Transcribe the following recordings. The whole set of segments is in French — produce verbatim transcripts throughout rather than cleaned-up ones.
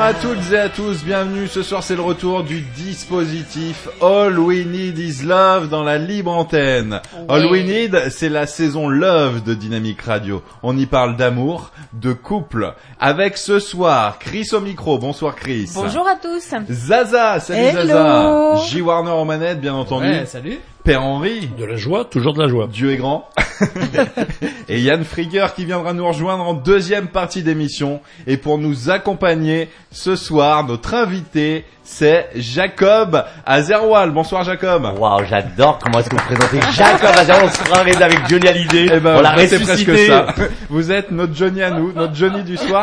à toutes et à tous, bienvenue. Ce soir, c'est le retour du dispositif All We Need Is Love dans la libre antenne. Oui. All We Need, c'est la saison Love de Dynamique Radio. On y parle d'amour, de couple. Avec ce soir, Chris au micro. Bonsoir Chris. Bonjour à tous. Zaza, salut Hello. Zaza. J. Warner aux manettes, bien entendu. Ouais, salut. Père Henri. De la joie, toujours de la joie. Dieu est grand. Et Yann Frigger qui viendra nous rejoindre en deuxième partie d'émission. Et pour nous accompagner ce soir, notre invité, c'est Jacob Azerwal. Bonsoir Jacob. Waouh, j'adore comment est-ce que vous présentez Jacob Azerwal. On se croirait avec Johnny Hallyday. Eh ben, on l'a c'est ressuscité. presque ça. Vous êtes notre Johnny à nous, notre Johnny du soir.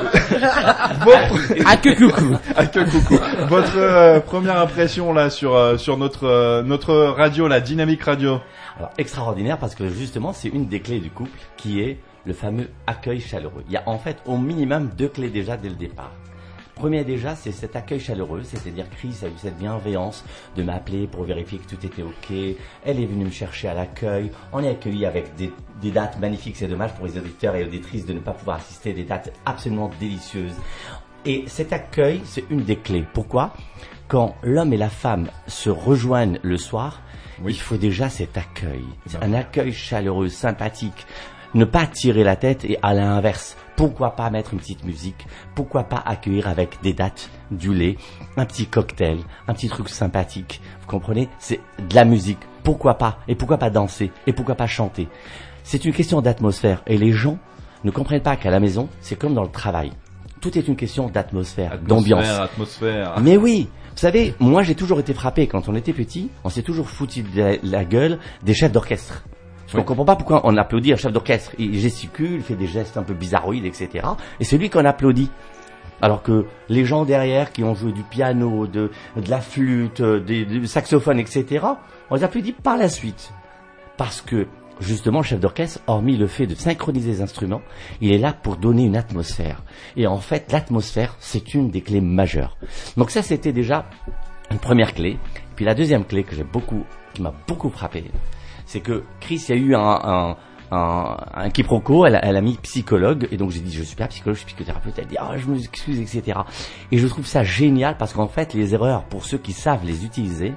Votre... À que coucou. À que coucou. Votre euh, première impression là sur euh, sur notre euh, notre radio, la Dynamique Radio. Alors, extraordinaire parce que justement, c'est une des clés du couple qui est le fameux accueil chaleureux. Il y a en fait au minimum deux clés déjà dès le départ. Premier déjà, c'est cet accueil chaleureux, c'est-à-dire Chris a eu cette bienveillance de m'appeler pour vérifier que tout était ok. Elle est venue me chercher à l'accueil. On est accueilli avec des, des dates magnifiques. C'est dommage pour les auditeurs et auditrices de ne pas pouvoir assister à des dates absolument délicieuses. Et cet accueil, c'est une des clés. Pourquoi ? Quand l'homme et la femme se rejoignent le soir, oui. il faut déjà cet accueil. C'est un accueil chaleureux, sympathique. Ne pas tirer la tête et à l'inverse. Pourquoi pas mettre une petite musique ? Pourquoi pas accueillir avec des dattes, du lait, un petit cocktail, un petit truc sympathique ? Vous comprenez ? C'est de la musique. Pourquoi pas ? Et pourquoi pas danser ? Et pourquoi pas chanter ? C'est une question d'atmosphère. Et les gens ne comprennent pas qu'à la maison, c'est comme dans le travail. Tout est une question d'atmosphère, atmosphère d'ambiance. Atmosphère. Mais oui, vous savez, moi j'ai toujours été frappé quand on était petit, on s'est toujours foutu de la, la gueule des chefs d'orchestre. Parce qu'on oui. comprend pas pourquoi on applaudit un chef d'orchestre. Il gesticule, il fait des gestes un peu bizarroïdes, et cetera. Et c'est lui qu'on applaudit. Alors que les gens derrière qui ont joué du piano, de, de la flûte, des, du saxophone, et cetera, on les applaudit par la suite. Parce que justement, le chef d'orchestre, hormis le fait de synchroniser les instruments, il est là pour donner une atmosphère. Et en fait, l'atmosphère, c'est une des clés majeures. Donc ça, c'était déjà une première clé. Puis la deuxième clé que j'ai beaucoup, qui m'a beaucoup frappé, c'est que Chris, il y a eu un, un, un, un quiproquo, elle, elle a mis psychologue, et donc j'ai dit, je suis pas psychologue, je suis psychothérapeute, elle dit, ah, oh, je m'excuse, et cetera. Et je trouve ça génial parce qu'en fait, les erreurs, pour ceux qui savent les utiliser,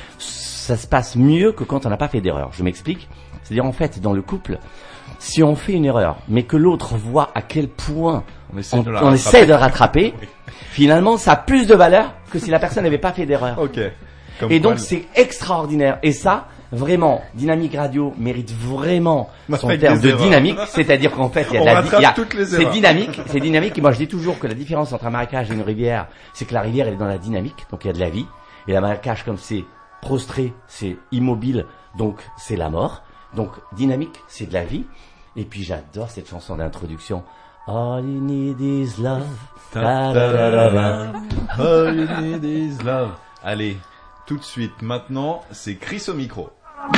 ça se passe mieux que quand on n'a pas fait d'erreur. Je m'explique. C'est-à-dire, en fait, dans le couple, si on fait une erreur, mais que l'autre voit à quel point on essaie, on, de, on essaie de rattraper, oui. finalement, ça a plus de valeur que si la personne n'avait pas fait d'erreur. Okay. Et donc, le... c'est extraordinaire. Et ça, vraiment, Dynamique Radio mérite vraiment son terme de erreurs. Dynamique. C'est-à-dire qu'en fait, il y a, on de la, il y a toutes les c'est dynamique, c'est dynamique. Et moi, je dis toujours que la différence entre un marécage et une rivière, c'est que la rivière, elle est dans la dynamique, donc il y a de la vie. Et la marécage, comme c'est prostré, c'est immobile, donc c'est la mort. Donc, dynamique, c'est de la vie. Et puis, j'adore cette chanson d'introduction. All you need is love. Ta, ta, ta, ta, ta. All you need is love. Allez, tout de suite, maintenant, c'est Chris au micro.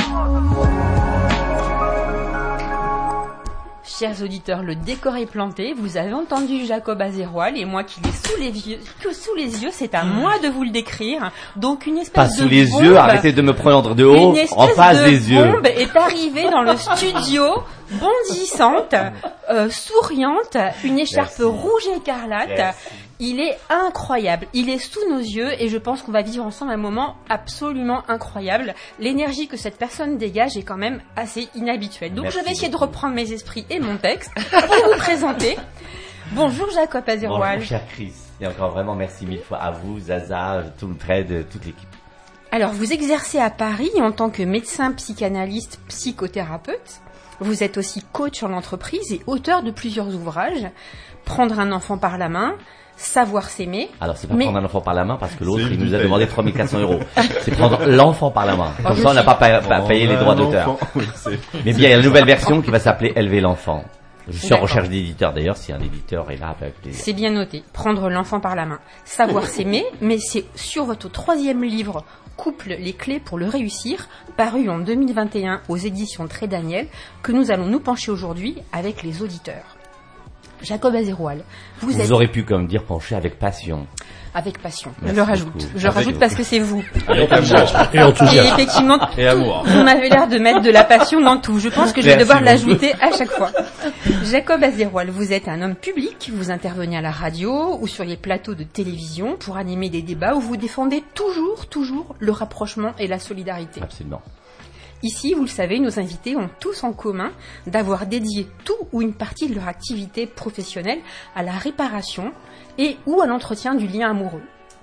Chers auditeurs, le décor est planté. Vous avez entendu Jacob Azerwal et moi qui l'ai sous les yeux, que sous les yeux, c'est à moi de vous le décrire. Donc une espèce Pas de sous les bombe, yeux, arrêtez de me prendre de haut, en face de des yeux. Une bombe est arrivée dans le studio, bondissante, euh, souriante, une écharpe Merci. rouge écarlate. Merci. Il est incroyable, il est sous nos yeux et je pense qu'on va vivre ensemble un moment absolument incroyable. L'énergie que cette personne dégage est quand même assez inhabituelle. Donc Merci je vais essayer beaucoup. de reprendre mes esprits et mon texte pour vous présenter. Bonjour Jacob Azerwal. Bonjour cher Chris, et encore vraiment merci mille fois à vous, Zaza, tout le trade, toute l'équipe. Alors vous exercez à Paris en tant que médecin, psychanalyste, psychothérapeute. Vous êtes aussi coach sur l'entreprise et auteur de plusieurs ouvrages. Prendre un enfant par la main, Savoir s'aimer. Alors c'est pas mais... prendre un enfant par la main parce que l'autre il nous a demandé trois mille quatre cents euros. C'est prendre l'enfant par la main. Comme oh, ça on n'a pas pa- pa- payé les droits d'auteur. Oui, mais bien il y a une nouvelle version qui va s'appeler Élever l'enfant. Je suis D'accord. en recherche d'éditeur d'ailleurs, si un éditeur est là avec plaisir. C'est bien noté, prendre l'enfant par la main. Savoir s'aimer, mais c'est sur votre troisième livre, Couple, les clés pour le réussir, paru en deux mille vingt et un aux éditions Très Daniel, que nous allons nous pencher aujourd'hui avec les auditeurs. Jacob Azerwal, vous, vous êtes... aurez pu comme dire pencher avec passion. Avec passion. Merci je le rajoute. beaucoup. Je le rajoute parce que c'est vous. Avec amour. Et enthousiasme. Et effectivement, Et amour. vous m'avez l'air de mettre de la passion dans tout. Je pense que je vais Merci devoir beaucoup. l'ajouter à chaque fois. Jacob Azeroual, vous êtes un homme public, vous intervenez à la radio ou sur les plateaux de télévision pour animer des débats où vous défendez toujours, toujours le rapprochement et la solidarité. Absolument. Ici, vous le savez, nos invités ont tous en commun d'avoir dédié tout ou une partie de leur activité professionnelle à la réparation et ou à l'entretien du lien amoureux.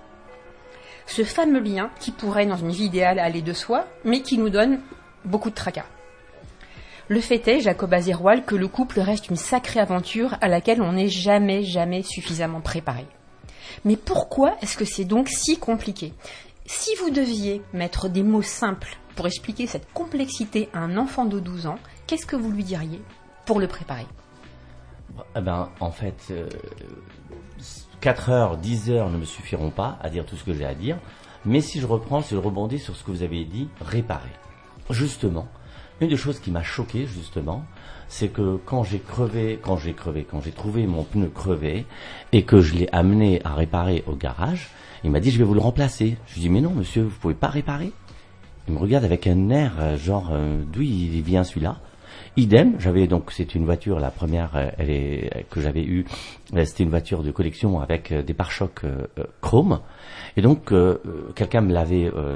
Ce fameux lien qui pourrait, dans une vie idéale, aller de soi, mais qui nous donne beaucoup de tracas. Le fait est, Jacob Azeroual, que le couple reste une sacrée aventure à laquelle on n'est jamais, jamais suffisamment préparé. Mais pourquoi est-ce que c'est donc si compliqué ? Si vous deviez mettre des mots simples pour expliquer cette complexité à un enfant de douze ans, qu'est-ce que vous lui diriez pour le préparer ? Eh ben, en fait, euh, quatre heures, dix heures ne me suffiront pas à dire tout ce que j'ai à dire. Mais si je reprends, si je rebondis sur ce que vous avez dit, réparer. Justement, une des choses qui m'a choqué, justement, c'est que quand j'ai crevé, quand j'ai crevé, quand j'ai trouvé mon pneu crevé et que je l'ai amené à réparer au garage, il m'a dit, je vais vous le remplacer. Je lui ai dit, mais non, monsieur, vous pouvez pas réparer. Il me regarde avec un air, euh, genre, euh, d'où il vient celui-là. Idem, j'avais donc, c'est une voiture, la première, euh, elle est, que j'avais eue, euh, c'était une voiture de collection avec euh, des pare-chocs euh, euh, chrome. Et donc, euh, euh, quelqu'un me l'avait euh,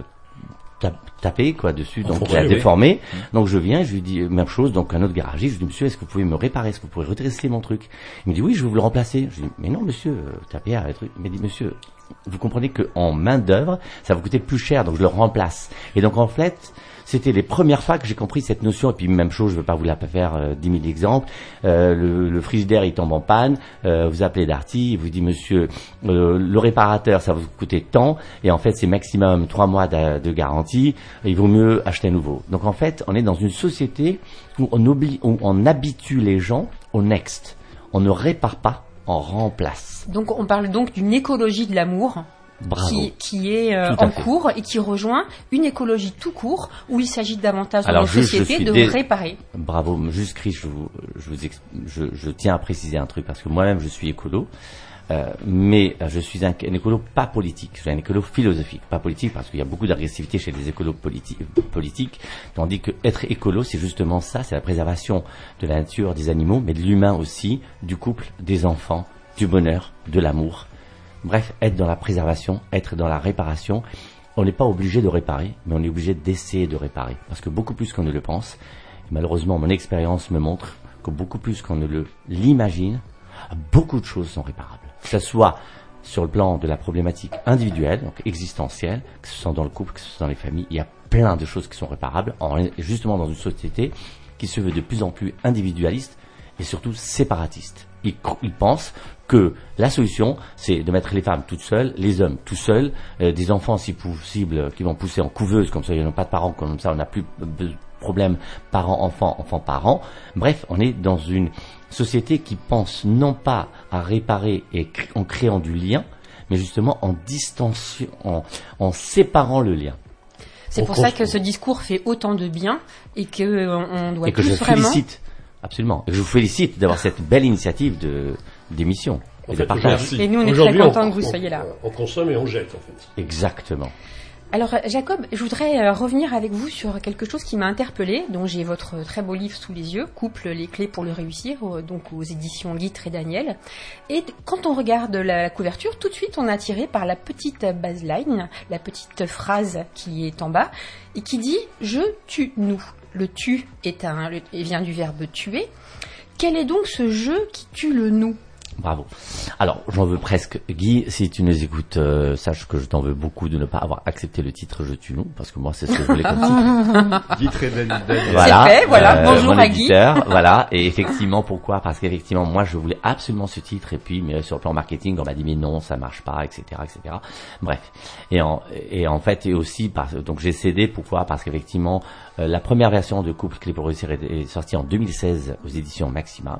tapé quoi dessus, donc Enfoncé, il a oui. déformé. Donc je viens, je lui dis même chose, donc un autre garagiste, je lui dis monsieur, est-ce que vous pouvez me réparer, est-ce que vous pouvez redresser mon truc? Il me dit oui, je vais vous le remplacer. Je lui dis mais non monsieur, euh, tapez à un truc. Il m'a dit monsieur, vous comprenez que en main d'œuvre, ça va vous coûter plus cher, donc je le remplace. Et donc en fait, c'était les premières fois que j'ai compris cette notion. Et puis même chose, je ne veux pas vous la faire euh, dix mille exemples. Euh, le, le frigidaire il tombe en panne, euh, vous appelez Darty, il vous dit monsieur, euh, le réparateur ça va vous coûter tant, et en fait c'est maximum trois mois de, de garantie. Il vaut mieux acheter un nouveau. Donc en fait, on est dans une société où on oublie, où on habitue les gens au next. On ne répare pas, on remplace. Donc on parle donc d'une écologie de l'amour. Bravo. Qui, qui est euh, Tout à en fait. cours et qui rejoint une écologie tout court où il s'agit davantage dans Alors, nos juste, je sociétés suis de dé- réparer. Bravo, juste Chris, je, vous, je, vous ex- je, je tiens à préciser un truc parce que moi-même je suis écolo, euh, mais euh, je suis un, un écolo pas politique, je suis un écolo philosophique, pas politique parce qu'il y a beaucoup d'agressivité chez les écolos politi- politiques, tandis que être écolo c'est justement ça, c'est la préservation de la nature, des animaux, mais de l'humain aussi, du couple, des enfants, du bonheur, de l'amour. Bref, être dans la préservation, être dans la réparation. On n'est pas obligé de réparer, mais on est obligé d'essayer de réparer. Parce que beaucoup plus qu'on ne le pense, et malheureusement mon expérience me montre que beaucoup plus qu'on ne le l'imagine, beaucoup de choses sont réparables. Que ce soit sur le plan de la problématique individuelle, donc existentielle, que ce soit dans le couple, que ce soit dans les familles, il y a plein de choses qui sont réparables, en, justement dans une société qui se veut de plus en plus individualiste et surtout séparatiste. Ils, ils pensent que la solution, c'est de mettre les femmes toutes seules, les hommes tout seuls, euh, des enfants si possible euh, qui vont pousser en couveuse, comme ça ils n'ont pas de parents, comme ça on n'a plus de problème parents-enfants, enfants-parents. Bref, on est dans une société qui pense non pas à réparer et cr- en créant du lien, mais justement en distanciant, en, en séparant le lien. C'est On pour ça construit. que ce discours fait autant de bien et que euh, on doit Et que tous je vraiment. félicite, absolument, et que je vous félicite d'avoir cette belle initiative de d'émission et En de fait, partage. merci. Et nous, on est Aujourd'hui, très contents on- que vous on- soyez là. On consomme et on jette, en fait. Exactement. Alors euh, Jacob, je voudrais euh, revenir avec vous sur quelque chose qui m'a interpellée. Donc j'ai votre très beau livre sous les yeux, Couple, les clés pour le réussir, euh, donc aux éditions Guy et Daniel. Et t- quand on regarde la couverture, tout de suite on est attiré par la petite baseline, la petite phrase qui est en bas et qui dit « Je tue nous ». Le tu est un, le- et vient du verbe tuer. Quel est donc ce je qui tue le nous ? Bravo. Alors, j'en veux presque. Guy, si tu nous écoutes, euh, sache que je t'en veux beaucoup de ne pas avoir accepté le titre Je tue nous, parce que moi, c'est ce que je voulais comme titre. Guy très Daniel. Voilà. fait, voilà. Bonjour mon à Guy. éditeur, voilà. Et effectivement, pourquoi? Parce qu'effectivement, moi, je voulais absolument ce titre, et puis, mais sur le plan marketing, on m'a dit, mais non, ça marche pas, et cetera, et cetera. Bref. Et en, et en fait, et aussi, parce, donc j'ai cédé, pourquoi? Parce qu'effectivement, euh, la première version de Couple Clé pour réussir est, est sortie en deux mille seize aux éditions Maxima.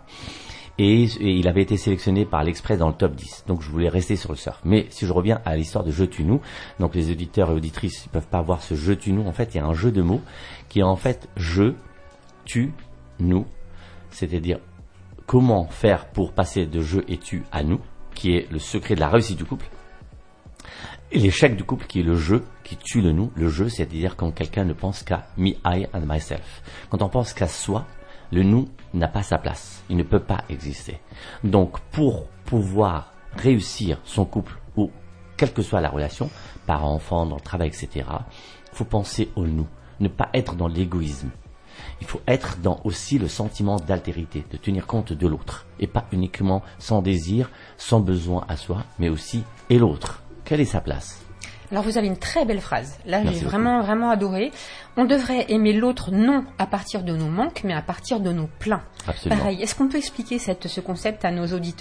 Et, et il avait été sélectionné par l'Express dans le top dix. Donc je voulais rester sur le surf. Mais si je reviens à l'histoire de Je tue nous, donc les auditeurs et auditrices ne peuvent pas voir ce Je tue nous. En fait, il y a un jeu de mots qui est en fait Je tue nous. C'est-à-dire comment faire pour passer de je et tu à nous, qui est le secret de la réussite du couple. Et l'échec du couple qui est le jeu, qui tue le nous. Le jeu, c'est-à-dire quand quelqu'un ne pense qu'à me, I and myself. Quand on pense qu'à soi, le nous n'a pas sa place. Il ne peut pas exister. Donc, pour pouvoir réussir son couple, ou quelle que soit la relation, parents, enfants, dans le travail, et cetera, il faut penser au nous. Ne pas être dans l'égoïsme. Il faut être dans aussi le sentiment d'altérité, de tenir compte de l'autre. Et pas uniquement sans désir, sans besoin à soi, mais aussi et l'autre. Quelle est sa place ? Alors vous avez une très belle phrase. Là, Merci j'ai beaucoup. vraiment, vraiment adoré. On devrait aimer l'autre non à partir de nos manques, mais à partir de nos pleins. Absolument. Pareil, est-ce qu'on peut expliquer cette, ce concept à nos auditeurs ?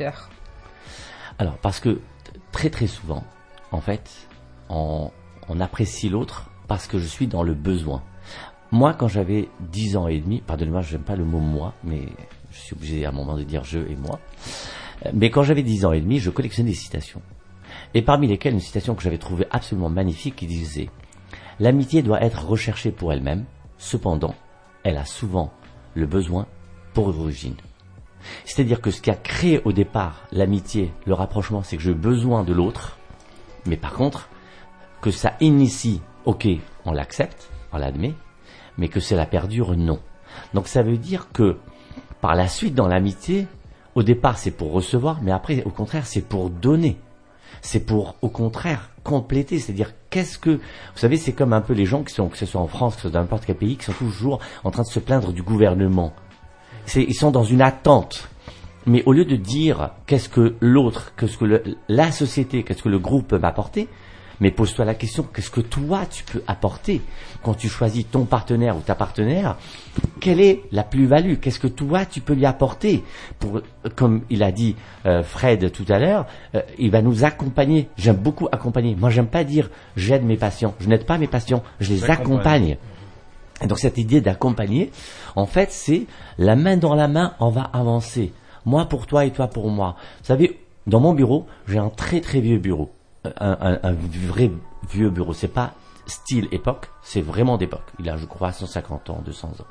Alors, parce que très très souvent, en fait, on, on apprécie l'autre parce que je suis dans le besoin. Moi, quand j'avais dix ans et demi, pardonnez-moi, je n'aime pas le mot moi, mais je suis obligé à un moment de dire je et moi. Mais quand j'avais dix ans et demi, je collectionnais des citations. Et parmi lesquelles une citation que j'avais trouvée absolument magnifique qui disait « L'amitié doit être recherchée pour elle-même, cependant, elle a souvent le besoin pour origine. » C'est-à-dire que ce qui a créé au départ l'amitié, le rapprochement, c'est que j'ai besoin de l'autre, mais par contre, que ça initie, ok, on l'accepte, on l'admet, mais que cela perdure, non. Donc ça veut dire que par la suite dans l'amitié, au départ c'est pour recevoir, mais après au contraire c'est pour donner. C'est pour, au contraire, compléter. C'est-à-dire, qu'est-ce que... Vous savez, c'est comme un peu les gens qui sont, que ce soit en France, que ce soit dans n'importe quel pays, qui sont toujours en train de se plaindre du gouvernement. C'est, ils sont dans une attente. Mais au lieu de dire qu'est-ce que l'autre, qu'est-ce que le, la société, qu'est-ce que le groupe peut m'apporter, mais pose-toi la question, qu'est-ce que toi tu peux apporter quand tu choisis ton partenaire ou ta partenaire? Quelle est la plus-value? Qu'est-ce que toi tu peux lui apporter? Pour, comme il a dit euh, Fred tout à l'heure, euh, il va nous accompagner. J'aime beaucoup accompagner. Moi j'aime pas dire j'aide mes patients. Je n'aide pas mes patients, je les accompagne. Et donc cette idée d'accompagner, en fait c'est la main dans la main, on va avancer. Moi pour toi et toi pour moi. Vous savez, dans mon bureau, j'ai un très très vieux bureau. Un, un, un vrai vieux bureau. C'est pas style époque, c'est vraiment d'époque. Il a, je crois, cent cinquante ans, deux cents ans.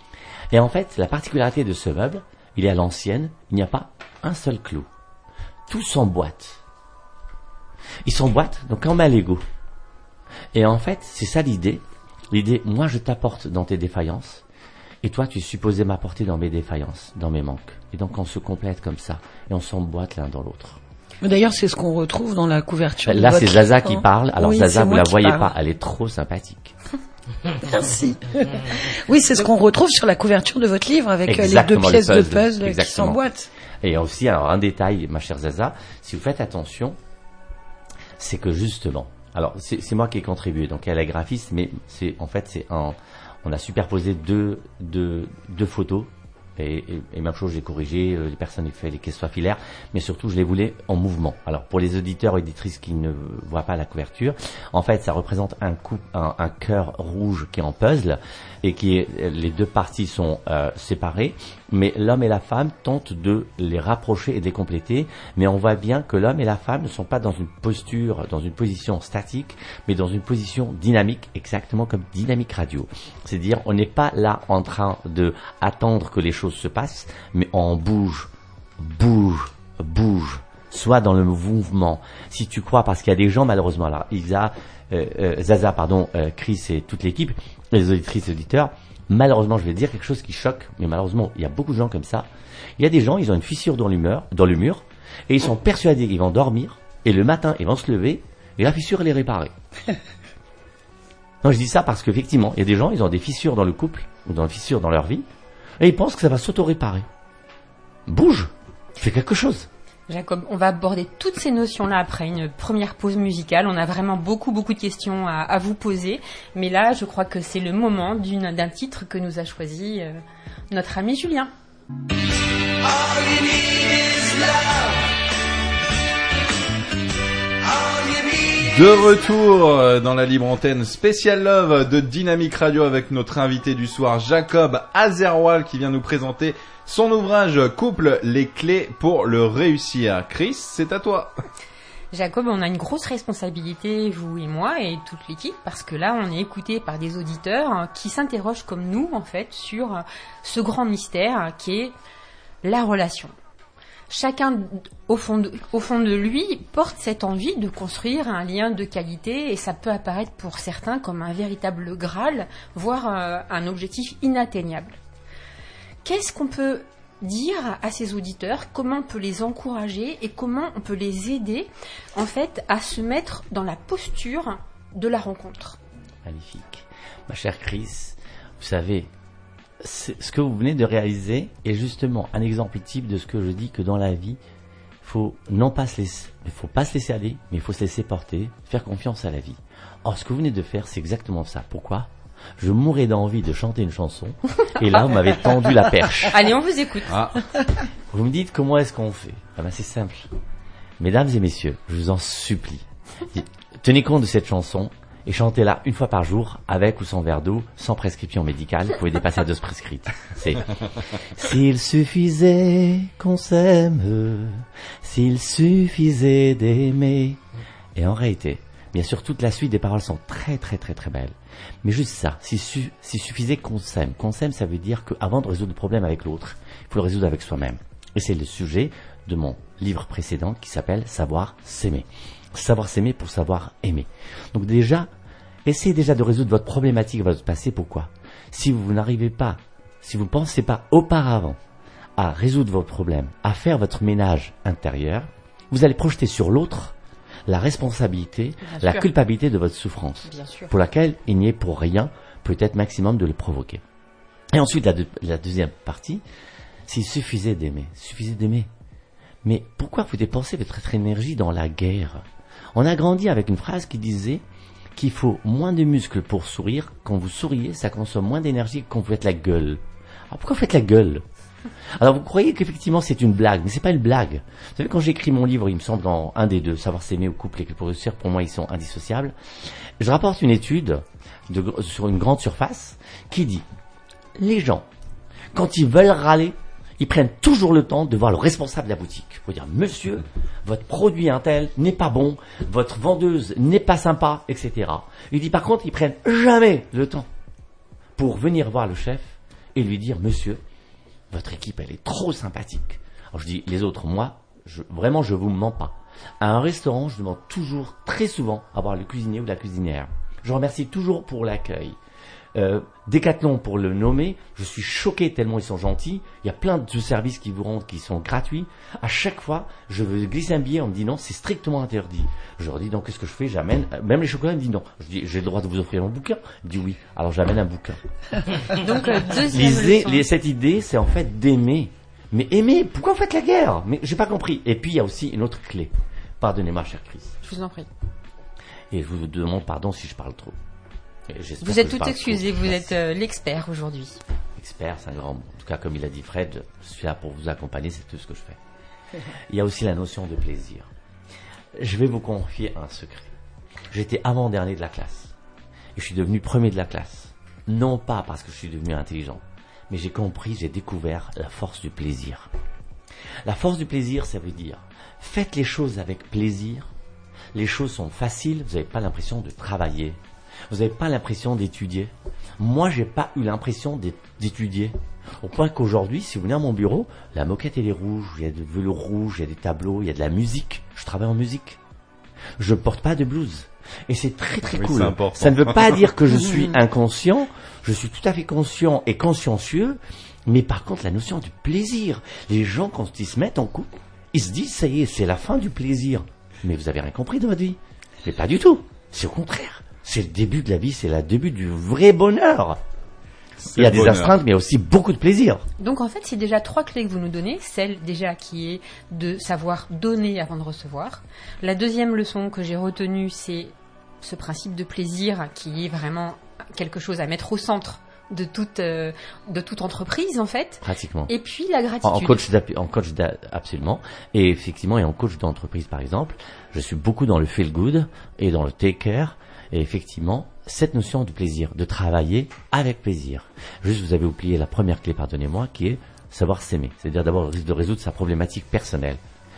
Et en fait, la particularité de ce meuble, il est à l'ancienne, il n'y a pas un seul clou. Tout s'emboîte. Il s'emboîte, donc comme un Lego. Et en fait, c'est ça l'idée. L'idée, moi je t'apporte dans tes défaillances, et toi tu es supposé m'apporter dans mes défaillances, dans mes manques. Et donc on se complète comme ça, et on s'emboîte l'un dans l'autre. D'ailleurs, c'est ce qu'on retrouve dans la couverture. Là, de c'est votre Zaza livre, qui hein. parle. Alors Oui, Zaza, c'est vous moi la qui voyez parle. pas, elle est trop sympathique. Merci. Oui, c'est ce qu'on retrouve sur la couverture de votre livre avec Exactement, les deux pièces le de puzzle. puzzle qui Exactement. s'emboîtent. Et aussi, alors un détail, ma chère Zaza, si vous faites attention, c'est que justement, alors c'est, c'est moi qui ai contribué, donc elle est graphiste, mais c'est en fait c'est un, on a superposé deux deux deux photos. Et, et, et même chose, j'ai corrigé euh, les personnes qui fait les qu'elles soient filaires, mais surtout je les voulais en mouvement. Alors pour les auditeurs et auditrices qui ne voient pas la couverture, en fait ça représente un coup, un, un cœur rouge qui est en puzzle et qui est, les deux parties sont euh, séparées, mais l'homme et la femme tentent de les rapprocher et de les compléter. Mais on voit bien que l'homme et la femme ne sont pas dans une posture, dans une position statique, mais dans une position dynamique, exactement comme Dynamique Radio. C'est-à-dire on n'est pas là en train de attendre que les choses se passent, mais on bouge, bouge, bouge, soit dans le mouvement. Si tu crois, parce qu'il y a des gens malheureusement, là, Isa, euh, euh, Zaza, pardon, euh, Chris et toute l'équipe, les auditrices et auditeurs, malheureusement, je vais dire quelque chose qui choque, mais malheureusement, il y a beaucoup de gens comme ça. Il y a des gens, ils ont une fissure dans l'humeur, dans le mur, et ils sont persuadés qu'ils vont dormir, et le matin, ils vont se lever, et la fissure, elle est réparée. Non, je dis ça parce qu'effectivement, il y a des gens, ils ont des fissures dans le couple, ou dans des fissures dans leur vie, et ils pensent que ça va s'auto-réparer. Bouge, fais quelque chose. Jacob, on va aborder toutes ces notions-là après une première pause musicale. On a vraiment beaucoup, beaucoup de questions à, à vous poser. Mais là, je crois que c'est le moment d'une, d'un titre que nous a choisi euh, notre ami Julien. De retour dans la libre antenne spéciale Love de Dynamique Radio avec notre invité du soir Jacob Azerwal qui vient nous présenter son ouvrage Couple, les clés pour le réussir. Chris, c'est à toi. Jacob, on a une grosse responsabilité, vous et moi et toute l'équipe, parce que là, on est écouté par des auditeurs qui s'interrogent comme nous, en fait, sur ce grand mystère qui est la relation. chacun, au fond, de, au fond de lui, porte cette envie de construire un lien de qualité et ça peut apparaître pour certains comme un véritable Graal, voire euh, un objectif inatteignable. Qu'est-ce qu'on peut dire à ces auditeurs, comment on peut les encourager et comment on peut les aider en fait à se mettre dans la posture de la rencontre? Magnifique. Ma chère Chris, vous savez, ce que vous venez de réaliser est justement un exemple type de ce que je dis, que dans la vie, il faut non pas se laisser, il faut pas se laisser aller, mais il faut se laisser porter, faire confiance à la vie. Or, ce que vous venez de faire, c'est exactement ça. Pourquoi? Je mourrais d'envie de chanter une chanson, et là, vous m'avez tendu la perche. Allez, on vous écoute. Ah. Vous me dites comment est-ce qu'on fait? Ah ben, c'est simple. Mesdames et messieurs, je vous en supplie, tenez compte de cette chanson et chantez-la une fois par jour, avec ou sans verre d'eau, sans prescription médicale. Vous pouvez dépasser à dose prescrite. C'est s'il suffisait qu'on s'aime, s'il suffisait d'aimer. Et en réalité, bien sûr, toute la suite des paroles sont très très très très belles. Mais juste ça, s'il su, s'il suffisait qu'on s'aime. Qu'on s'aime, ça veut dire qu'avant de résoudre le problème avec l'autre, il faut le résoudre avec soi-même. Et c'est le sujet de mon livre précédent qui s'appelle Savoir s'aimer. Savoir s'aimer pour savoir aimer. Donc déjà, essayez déjà de résoudre votre problématique, votre passé. Pourquoi? Si vous n'arrivez pas, si vous ne pensez pas auparavant à résoudre votre problème, à faire votre ménage intérieur, vous allez projeter sur l'autre la responsabilité, Bien la sûr. culpabilité de votre souffrance, Bien sûr. pour laquelle il n'y est pour rien, peut-être maximum de le provoquer. Et ensuite, la, deux, la deuxième partie, s'il suffisait d'aimer, suffisait d'aimer. Mais pourquoi vous dépensez votre énergie dans la guerre? On a grandi avec une phrase qui disait qu'il faut moins de muscles pour sourire. Quand vous souriez, ça consomme moins d'énergie que quand vous faites la gueule. Alors pourquoi vous faites la gueule? Alors vous croyez qu'effectivement c'est une blague, mais c'est pas une blague. Vous savez, quand j'ai écrit mon livre, il me semble dans un des deux, Savoir s'aimer ou couple et pour réussir, pour moi ils sont indissociables. Je rapporte une étude de, sur une grande surface qui dit les gens, quand ils veulent râler, ils prennent toujours le temps de voir le responsable de la boutique. Pour dire, monsieur, votre produit Intel n'est pas bon, votre vendeuse n'est pas sympa, et cetera. Il dit, par contre, ils prennent jamais le temps pour venir voir le chef et lui dire, monsieur, votre équipe, elle est trop sympathique. Alors je dis, les autres, moi, je, vraiment, je vous mens pas. À un restaurant, je demande toujours, très souvent, à voir le cuisinier ou la cuisinière. Je remercie toujours pour l'accueil. Euh, Decathlon pour le nommer, je suis choqué tellement ils sont gentils. Il y a plein de services qui vous rendent qui sont gratuits. À chaque fois, je veux glisser un billet, on me dit non, c'est strictement interdit. Je leur dis donc qu'est-ce que je fais? J'amène, même les chocolats, ils me disent non. Je dis j'ai le droit de vous offrir mon bouquin. Il dit oui. Alors j'amène un bouquin. Donc euh, deuxième Lisez, leçon. les, cette idée, c'est en fait d'aimer. Mais aimer, pourquoi vous faites la guerre? Mais j'ai pas compris. Et puis il y a aussi une autre clé. Pardonnez-moi, cher Chris. Je vous en prie. Et je vous demande pardon si je parle trop. Vous êtes tout excusé, vous êtes euh, l'expert aujourd'hui. Expert, c'est un grand mot. En tout cas, comme il a dit Fred, je suis là pour vous accompagner, c'est tout ce que je fais. Il y a aussi la notion de plaisir. Je vais vous confier un secret. J'étais avant-dernier de la classe. Et je suis devenu premier de la classe. Non pas parce que je suis devenu intelligent, mais j'ai compris, j'ai découvert la force du plaisir. La force du plaisir, ça veut dire, faites les choses avec plaisir. Les choses sont faciles, vous n'avez pas l'impression de travailler. Vous n'avez pas l'impression d'étudier. Moi, j'ai pas eu l'impression d'étudier. Au point qu'aujourd'hui, si vous venez à mon bureau, la moquette elle est rouge, il y a du velours rouge, il y a des tableaux, il y a de la musique. Je travaille en musique. Je ne porte pas de blouse. Et c'est très très oui, cool. Ça ne veut pas dire que je suis inconscient. Je suis tout à fait conscient et consciencieux. Mais par contre, la notion du plaisir. Les gens, quand ils se mettent en couple, ils se disent, ça y est, c'est la fin du plaisir. Mais vous avez rien compris de votre vie. Mais pas du tout. C'est au contraire. C'est le début de la vie, c'est le début du vrai bonheur. Il y a des bonheur. Astreintes, mais il y a aussi beaucoup de plaisir. Donc en fait, c'est déjà trois clés que vous nous donnez. Celle déjà qui est de savoir donner avant de recevoir. La deuxième leçon que j'ai retenue, c'est ce principe de plaisir qui est vraiment quelque chose à mettre au centre de toute, euh, de toute entreprise en fait. Pratiquement. Et puis la gratitude. En, en coach, en coach absolument. Et effectivement, et en coach d'entreprise par exemple, je suis beaucoup dans le feel good et dans le take care. Et effectivement, cette notion du plaisir, de travailler avec plaisir. Juste, vous avez oublié la première clé, pardonnez-moi, qui est savoir s'aimer. C'est-à-dire d'abord de résoudre sa problématique personnelle.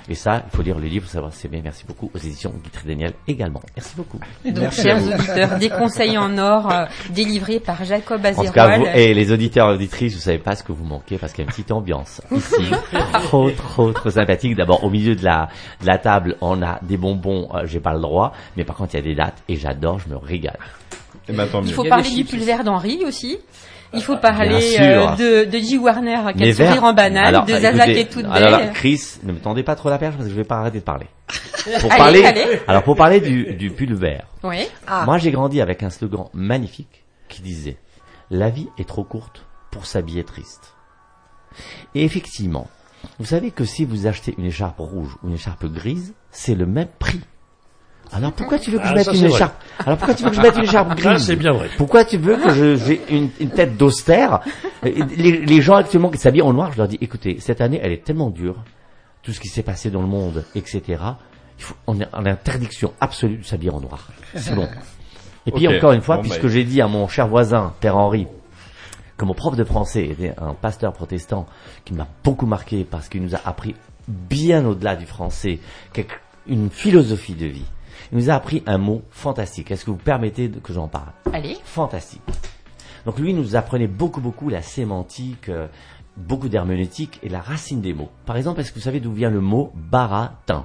Et ça, il faut lire le livre pour savoir si c'est bien. Merci beaucoup aux éditions Guitry Daniel également. Merci beaucoup. Donc, chers auditeurs, des conseils en or euh, délivrés par Jacob En tout cas, vous, Azéroal. et les auditeurs et auditrices, vous savez pas ce que vous manquez parce qu'il y a une petite ambiance ici, trop, trop, trop sympathique. D'abord, au milieu de la, de la table, on a des bonbons, euh, j'ai pas le droit, mais par contre, il y a des dates et j'adore, je me régale. Et ben, tant Il mieux. faut Il y a parler des du chips pulvaire d'Henri aussi. Il faut parler sûr. euh, de, de G. Warner, Mais quel sourire vers- en banane, alors, de euh, Zaza écoutez, qui est toute alors là, belle. Chris, ne me tendez pas trop la perche parce que je vais pas arrêter de parler. Pour Allez, parler, allez. alors pour parler du, du pull vert. Oui. Ah. Moi, j'ai grandi avec un slogan magnifique qui disait « La vie est trop courte pour s'habiller triste ». Et effectivement, vous savez que si vous achetez une écharpe rouge ou une écharpe grise, c'est le même prix. Alors pourquoi tu veux que je Ah, mette ça, une c'est vrai. écharpe Alors pourquoi tu veux que je mette une écharpe grise Ah, c'est bien vrai. Pourquoi tu veux que je- j'ai une, une tête d'austère Et les, les gens actuellement qui s'habillent en noir, je leur dis écoutez, cette année elle est tellement dure, tout ce qui s'est passé dans le monde, et cetera. Il faut, on a, on a interdiction absolue de s'habiller en noir. C'est bon. Et puis Ok. encore une fois, Bon, puisque bah, j'ai dit à mon cher voisin, Père Henri, que mon prof de français était un pasteur protestant qui m'a beaucoup marqué parce qu'il nous a appris bien au-delà du français quelque- une philosophie de vie. Il nous a appris un mot fantastique. Est-ce que vous permettez de- que j'en parle? Allez. Fantastique. Donc lui nous apprenait beaucoup beaucoup la sémantique, euh, beaucoup d'herméneutique et la racine des mots. Par exemple, est-ce que vous savez d'où vient le mot baratin?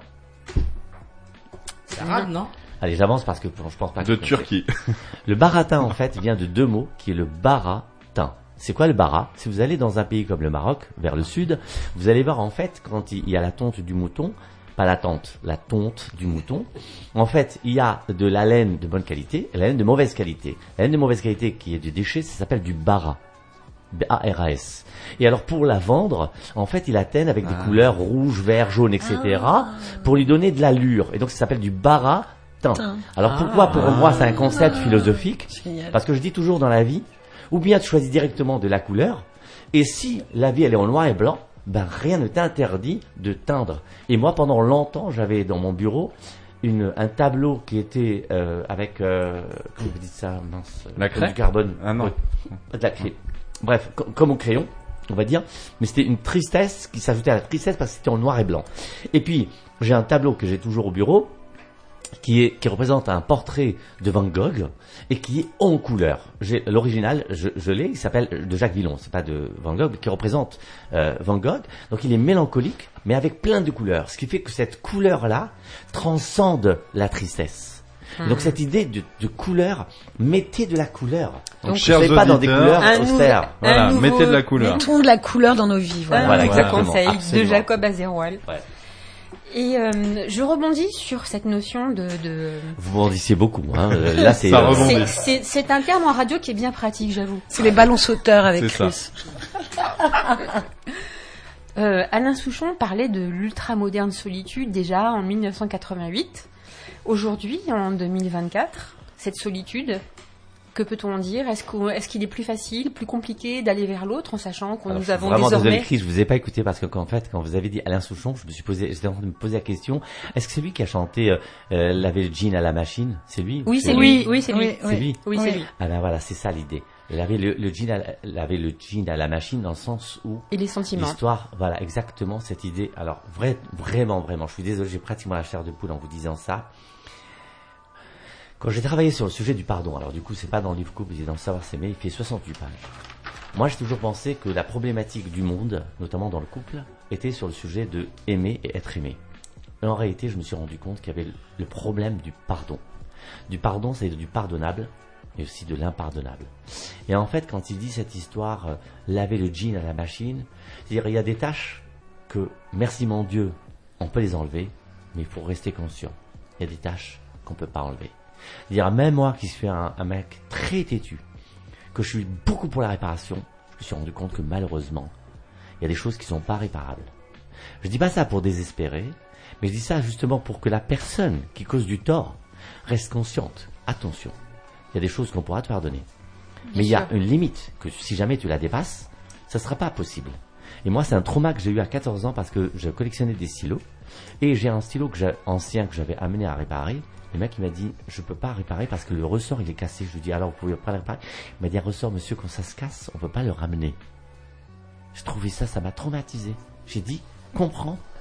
C'est arabe, non? Allez, j'avance parce que je pense pas que De vous connaissez. Turquie. Le baratin, en fait, vient de deux mots, qui est le baratin. C'est quoi le bara? Si vous allez dans un pays comme le Maroc, vers le sud, vous allez voir, en fait, quand il y a la tonte du mouton, pas la tente, la tonte du mouton, en fait, il y a de la laine de bonne qualité et la laine de mauvaise qualité. La laine de mauvaise qualité, qui est du déchet, ça s'appelle du bara. B A R A S. Et alors, pour la vendre, en fait, il la teint avec des couleurs rouge, vert, jaune, et cetera, pour lui donner de l'allure. Et donc, ça s'appelle du bara. Alors pourquoi pour moi c'est un concept philosophique? Génial. Parce que je dis toujours dans la vie, ou bien tu choisis directement de la couleur, et si la vie elle est en noir et blanc, ben rien ne t'interdit de teindre. Et moi pendant longtemps j'avais dans mon bureau une, un tableau qui était euh, avec, euh, comment vous dites ça, mince, La comme craie du carbone. Ah non. Oui, de la craie. Bref, co- comme au crayon, on va dire, mais c'était une tristesse qui s'ajoutait à la tristesse parce que c'était en noir et blanc. Et puis j'ai un tableau que j'ai toujours au bureau, qui est qui représente un portrait de Van Gogh et qui est en couleur. J'ai l'original, je, je l'ai, il s'appelle de Jacques Villon, c'est pas de Van Gogh, qui représente euh, Van Gogh. Donc il est mélancolique, mais avec plein de couleurs, ce qui fait que cette couleur-là transcende la tristesse. Et donc cette idée de, de couleur, mettez de la couleur. Donc, Donc, chers soyez pas dans des auditeurs, couleurs Un nouveau- austères. Voilà, Un nouveau- mettez de la couleur. Mettons de la couleur dans nos vies, voilà. Un Voilà, nouveau exactement, conseil absolument. de Jacob Azéroal. Ouais. Et euh, je rebondis sur cette notion de... de... Vous bondissez beaucoup, hein. Euh, Là c'est. Ça euh, rebondit. C'est- C'est c'est un terme en radio qui est bien pratique, j'avoue. C'est les ballons sauteurs avec C'est Chris. Euh, Alain Souchon parlait de l'ultramoderne solitude déjà en mille neuf cent quatre-vingt-huit. Aujourd'hui, en deux mille vingt-quatre, cette solitude, que peut-on en dire? Est-ce qu'au- est-ce qu'il est plus facile, plus compliqué d'aller vers l'autre en sachant que Alors, nous je suis avons vraiment désormais... désolé, Chris, je vous ai pas écouté parce que qu'en fait, quand vous avez dit Alain Souchon, je me suis posé, j'étais en train de me poser la question, est-ce que c'est lui qui a chanté euh, euh, Laver le jean à la machine? C'est lui? Oui, ou c'est Oui, lui. Oui, c'est lui. oui, C'est lui. Oui, c'est lui. Ah ben voilà, c'est ça l'idée. Laver le, le jean, à, la- laver le jean à la machine dans le sens où Et les sentiments. l'histoire, voilà, exactement cette idée. Alors vrai, vraiment, vraiment, je suis désolé, j'ai pratiquement la chair de poule en vous disant ça. Quand j'ai travaillé sur le sujet du pardon, alors du coup c'est pas dans le livre couple, c'est dans le savoir s'aimer, il fait soixante-huit pages. Moi j'ai toujours pensé que la problématique du monde, notamment dans le couple, était sur le sujet de aimer et être aimé. Et en réalité je me suis rendu compte qu'il y avait le, le problème du pardon. Du pardon, c'est du pardonnable, mais aussi de l'impardonnable. Et en fait quand il dit cette histoire, euh, laver le jean à la machine, c'est-à-dire il y a des tâches que, merci mon Dieu, on peut les enlever, mais il faut rester conscient. Il y a des tâches qu'on peut pas enlever. Dire même moi qui suis un, un mec très têtu, que je suis beaucoup pour la réparation, je me suis rendu compte que malheureusement, il y a des choses qui sont pas réparables. Je dis pas ça pour désespérer, mais je dis ça justement pour que la personne qui cause du tort reste consciente. Attention, il y a des choses qu'on pourra te pardonner, mais il y a une limite que si jamais tu la dépasses, ça sera pas possible. Et moi, c'est un trauma que j'ai eu à quatorze ans parce que je collectionnais des stylos et j'ai un stylo que j'ai, ancien que j'avais amené à réparer. Le mec, il m'a dit, je peux pas réparer parce que le ressort, il est cassé. Je lui dis, alors, vous pouvez pas le réparer? Il m'a dit, un ressort, monsieur, quand ça se casse, on peut pas le ramener. Je trouvais ça, ça m'a traumatisé. J'ai dit, comprends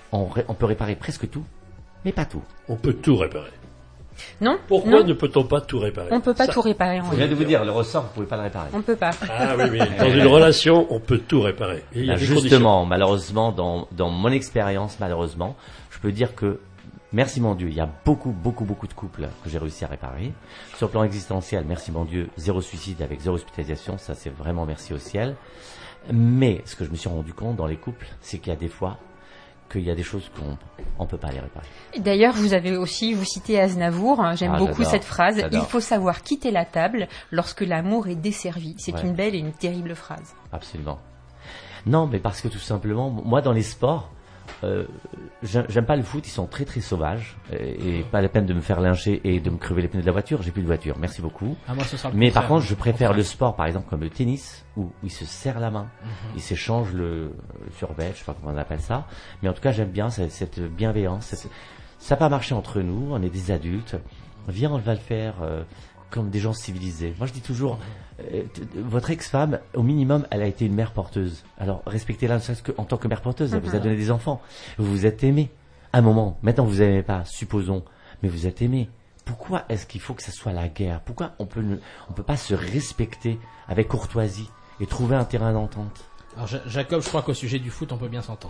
on, ré- on peut réparer presque tout, mais pas tout. On peut tout réparer. Non. Pourquoi non. ne peut-on pas tout réparer? On peut pas Ça- tout réparer en Je viens vrai. de vous dire, le ressort, vous pouvez pas le réparer. On peut pas. Ah oui, oui. Dans une relation, on peut tout réparer. Et il y a Bah, des justement, malheureusement, dans, dans mon expérience, malheureusement, je peux dire que, merci mon Dieu, il y a beaucoup, beaucoup, beaucoup de couples que j'ai réussi à réparer. Sur le plan existentiel, merci mon Dieu, zéro suicide avec zéro hospitalisation, ça c'est vraiment merci au ciel. Mais ce que je me suis rendu compte dans les couples, c'est qu'il y a des fois qu'il y a des choses qu'on on peut pas les réparer. D'ailleurs, vous avez aussi, vous citez Aznavour, hein, j'aime Ah, beaucoup j'adore, cette phrase. j'adore. Il faut savoir quitter la table lorsque l'amour est desservi. C'est Ouais. une belle et une terrible phrase. Absolument. Non, mais parce que tout simplement, moi dans les sports, euh, j'aime j'aime pas le foot, ils sont très très sauvages et, et pas la peine de me faire lyncher et de me crever les pneus de la voiture. J'ai plus de voiture, merci beaucoup. Ah, moi, ce sera le Mais par contraire. contre, je préfère le sport, par exemple, comme le tennis, où, où ils se serrent la main, ils s'échangent le, le survêt, je sais pas comment on appelle ça. Mais en tout cas, j'aime bien cette, cette bienveillance. cette- ça n'a pas marché entre nous, on est des adultes. Viens, on va le faire euh, comme des gens civilisés. Moi, je dis toujours, euh, t- votre ex-femme, au minimum, elle a été une mère porteuse. Alors, respectez-la, ne serait-ce qu'en tant que mère porteuse, elle vous a donné des enfants. Vous vous êtes aimés. À un moment, maintenant vous n'aimez pas, supposons, mais vous êtes aimés. Pourquoi est-ce qu'il faut que ce soit la guerre? Pourquoi on peut ne, on peut pas se respecter avec courtoisie et trouver un terrain d'entente? Alors, Ja- Jacob, je crois qu'au sujet du foot, on peut bien s'entendre.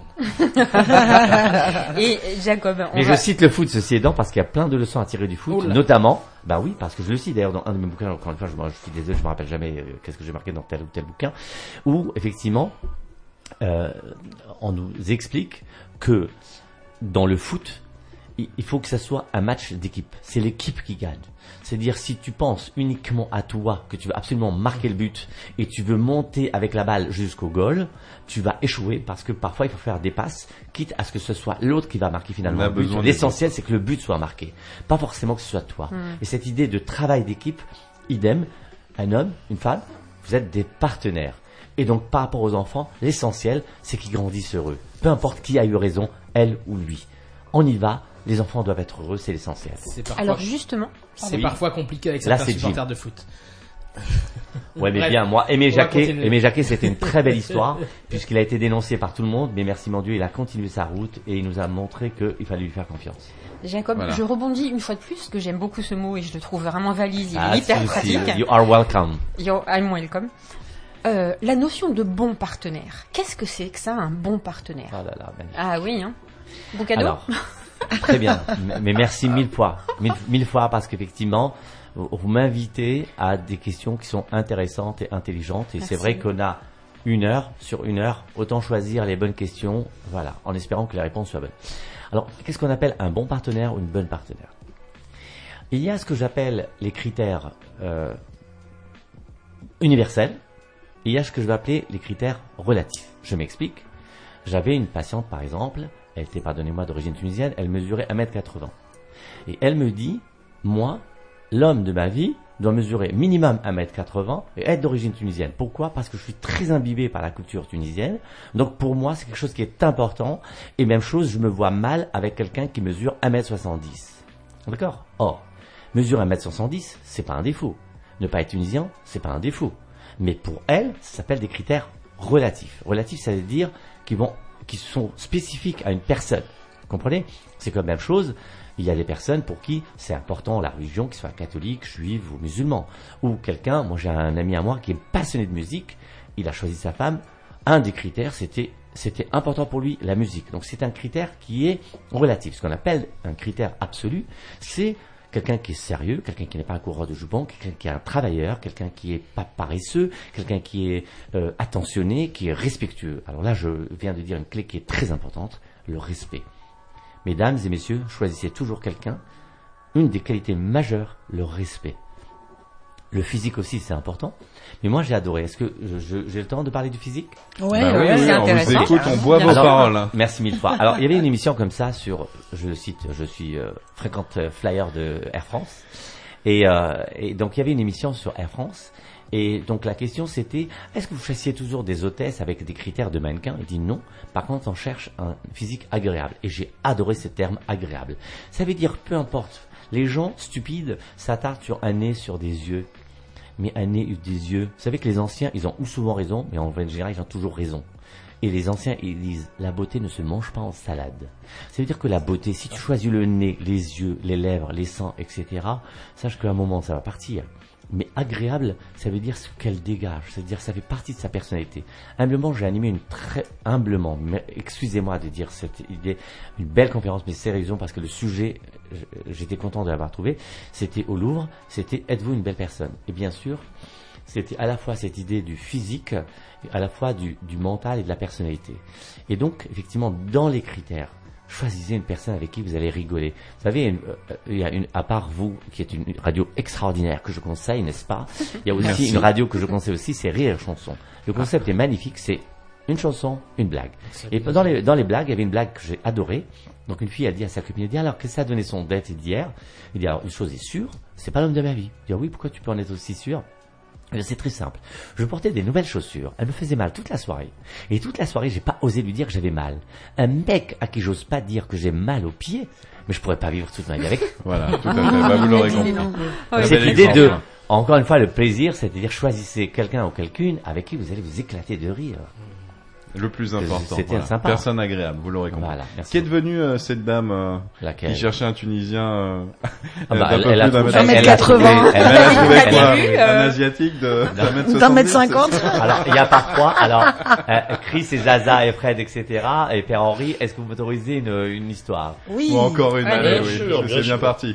Et Jacob, on Mais va... je cite le foot, ceci étant, parce qu'il y a plein de leçons à tirer du foot, Oula. notamment, bah oui, parce que je le cite d'ailleurs dans un de mes bouquins, encore une fois, je, me- je suis désolé, je me rappelle jamais euh, qu'est-ce que j'ai marqué dans tel ou tel bouquin, où effectivement, euh, on nous explique que dans le foot, il il faut que ça soit un match d'équipe. C'est l'équipe qui gagne. C'est-à-dire, si tu penses uniquement à toi, que tu veux absolument marquer le but, et tu veux monter avec la balle jusqu'au goal, tu vas échouer, parce que parfois il faut faire des passes, quitte à ce que ce soit l'autre qui va marquer finalement On a le but. besoin des L'essentiel, c'est que le but soit marqué. Pas forcément que ce soit toi. Et cette idée de travail d'équipe, idem, un homme, une femme, vous êtes des partenaires. Et donc, par rapport aux enfants, l'essentiel, c'est qu'ils grandissent heureux. Peu importe qui a eu raison, elle ou lui. On y va, les enfants doivent être heureux, c'est l'essentiel. C'est parfois, Alors justement, c'est Oui. parfois compliqué avec Là, certains c'est supporters de foot. Ouais, mais Bref, bien, moi, Aimé on va Jacquet, continuer. Aimé Jacquet, c'était une très belle histoire, puisqu'il a été dénoncé par tout le monde, mais merci mon Dieu, il a continué sa route et il nous a montré qu'il fallait lui faire confiance. Jacob, Voilà. je rebondis une fois de plus, parce que j'aime beaucoup ce mot et je le trouve vraiment valise, il est Ah, hyper celui-ci, pratique. you are welcome. Yo, I'm welcome. Euh, la notion de bon partenaire, qu'est-ce que c'est que ça, un bon partenaire? Oh là là, magnifique. Ah oui, hein. Bon cadeau. Alors, très bien, M- mais merci mille fois, mille, mille fois, parce qu'effectivement, vous vous m'invitez à des questions qui sont intéressantes et intelligentes, et Merci. c'est vrai qu'on a une heure sur une heure, autant choisir les bonnes questions, voilà, en espérant que les réponses soient bonnes. Alors, qu'est-ce qu'on appelle un bon partenaire ou une bonne partenaire? Il y a ce que j'appelle les critères euh, universels, et il y a ce que je vais appeler les critères relatifs. Je m'explique. J'avais une patiente, par exemple, elle était, pardonnez-moi, d'origine tunisienne, elle mesurait un mètre quatre-vingts. Et elle me dit, moi, l'homme de ma vie doit mesurer minimum un mètre quatre-vingts et être d'origine tunisienne. Pourquoi? Parce que je suis très imbibé par la culture tunisienne. Donc pour moi, c'est quelque chose qui est important. Et même chose, je me vois mal avec quelqu'un qui mesure un mètre soixante-dix. D'accord? Or, mesurer un mètre soixante-dix, c'est pas un défaut. Ne pas être tunisien, c'est pas un défaut. Mais pour elle, ça s'appelle des critères relatifs. Relatifs, ça veut dire qui vont, qui sont spécifiques à une personne. Vous comprenez? C'est comme la même chose. Il y a des personnes pour qui c'est important la religion, qu'ils soient catholiques, juifs ou musulmans. Ou quelqu'un, moi j'ai un ami à moi qui est passionné de musique, il a choisi sa femme. Un des critères, c'était, c'était important pour lui, la musique. Donc c'est un critère qui est relatif. Ce qu'on appelle un critère absolu, c'est quelqu'un qui est sérieux, quelqu'un qui n'est pas un coureur de jupons, quelqu'un qui est un travailleur, quelqu'un qui est pas paresseux, quelqu'un qui est euh, attentionné, qui est respectueux. Alors là, je viens de dire une clé qui est très importante, le respect. Mesdames et messieurs, choisissez toujours quelqu'un. Une des qualités majeures, le respect. Le physique aussi, c'est important. Mais moi, j'ai adoré. Est-ce que je- je- j'ai le temps de parler du physique? Ouais, Bah oui, ouais, oui, c'est on vous intéressant. écoute, on boit vos Alors, paroles. Merci mille fois. Alors, il y avait une émission comme ça sur, je le cite, je suis euh, fréquente euh, flyer de Air France. Et, euh, et donc, il y avait une émission sur Air France. Et donc, la question c'était, est-ce que vous cherchiez toujours des hôtesses avec des critères de mannequin? Il dit non. Par contre, on cherche un physique agréable. Et j'ai adoré ce terme agréable. Ça veut dire, peu importe, les gens stupides s'attardent sur un nez, sur des yeux. mais un nez, des yeux. Vous savez que les anciens, ils ont ou souvent raison, mais en général, ils ont toujours raison. Et les anciens, ils disent, la beauté ne se mange pas en salade. Ça veut dire que la beauté, si tu choisis le nez, les yeux, les lèvres, les seins, et cetera, sache qu'à un moment, ça va partir. Mais agréable, ça veut dire ce qu'elle dégage. C'est-à-dire, ça fait partie de sa personnalité. Humblement, j'ai animé une très, humblement, mais excusez-moi de dire cette idée, une belle conférence, mais sérieusement, parce que le sujet, j'étais content de l'avoir trouvé. C'était au Louvre, c'était êtes-vous une belle personne? Et bien sûr, c'était à la fois cette idée du physique, à la fois du, du mental et de la personnalité. Et donc, effectivement, dans les critères, choisissez une personne avec qui vous allez rigoler. Vous savez, une, euh, il y a une, à part vous, qui est une, une radio extraordinaire que je conseille, n'est-ce pas? Il y a aussi Merci. Une radio que je conseille aussi, c'est Rire et Chanson. Le concept ah. est magnifique, c'est une chanson, une blague. Et dans les, dans les blagues, il y avait une blague que j'ai adorée. Donc une fille a dit à sa copine, elle dit alors qu'est-ce que ça a donné son date d'hier? Il dit alors une chose est sûre, c'est pas l'homme de ma vie. Il dit ah oui, pourquoi tu peux en être aussi sûr? C'est très simple. Je portais des nouvelles chaussures. Elles me faisaient mal toute la soirée. Et toute la soirée, j'ai pas osé lui dire que j'avais mal. Un mec à qui j'ose pas dire que j'ai mal aux pieds, mais je pourrais pas vivre toute ma vie avec. Voilà, tout à fait. Bah, vous l'aurez compris. C'est l'idée de, encore une fois, le plaisir, c'est-à-dire choisissez quelqu'un ou quelqu'une avec qui vous allez vous éclater de rire. Le plus important. C'était voilà. sympa. Personne agréable, vous l'aurez compris. Voilà, qui est devenue euh, cette dame euh, Laquelle? qui cherchait un Tunisien euh, ah bah, elle, elle, elle a trouvé un mètre quatre-vingts. Elle a trouvé quoi? Un asiatique de d'un mètre cinquante. Alors, il y a parfois, alors, euh, Chris et Zaza et Fred, et cetera, et Père Henri, est-ce que vous m'autorisez une, une histoire? Oui. Ou encore une, allez, allez, oui, sûr, bien c'est bien sûr. parti.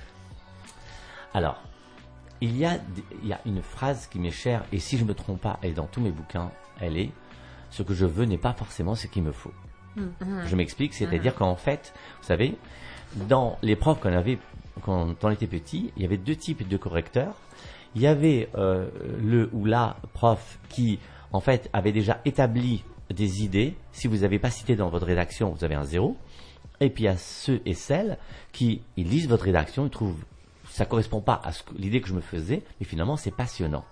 Alors, il y a, il y a une phrase qui m'est chère, et si je me trompe pas, et dans tous mes bouquins, elle est, ce que je veux n'est pas forcément ce qu'il me faut. Mm-hmm. Je m'explique, c'est-à-dire mm-hmm. qu'en fait, vous savez, dans les profs qu'on avait quand on était petit, il y avait deux types de correcteurs. Il y avait euh, le ou la prof qui, en fait, avait déjà établi des idées. Si vous n'avez pas cité dans votre rédaction, vous avez un zéro. Et puis il y a ceux et celles qui ils lisent votre rédaction, ils trouvent ça correspond pas à ce que, l'idée que je me faisais, mais finalement c'est passionnant.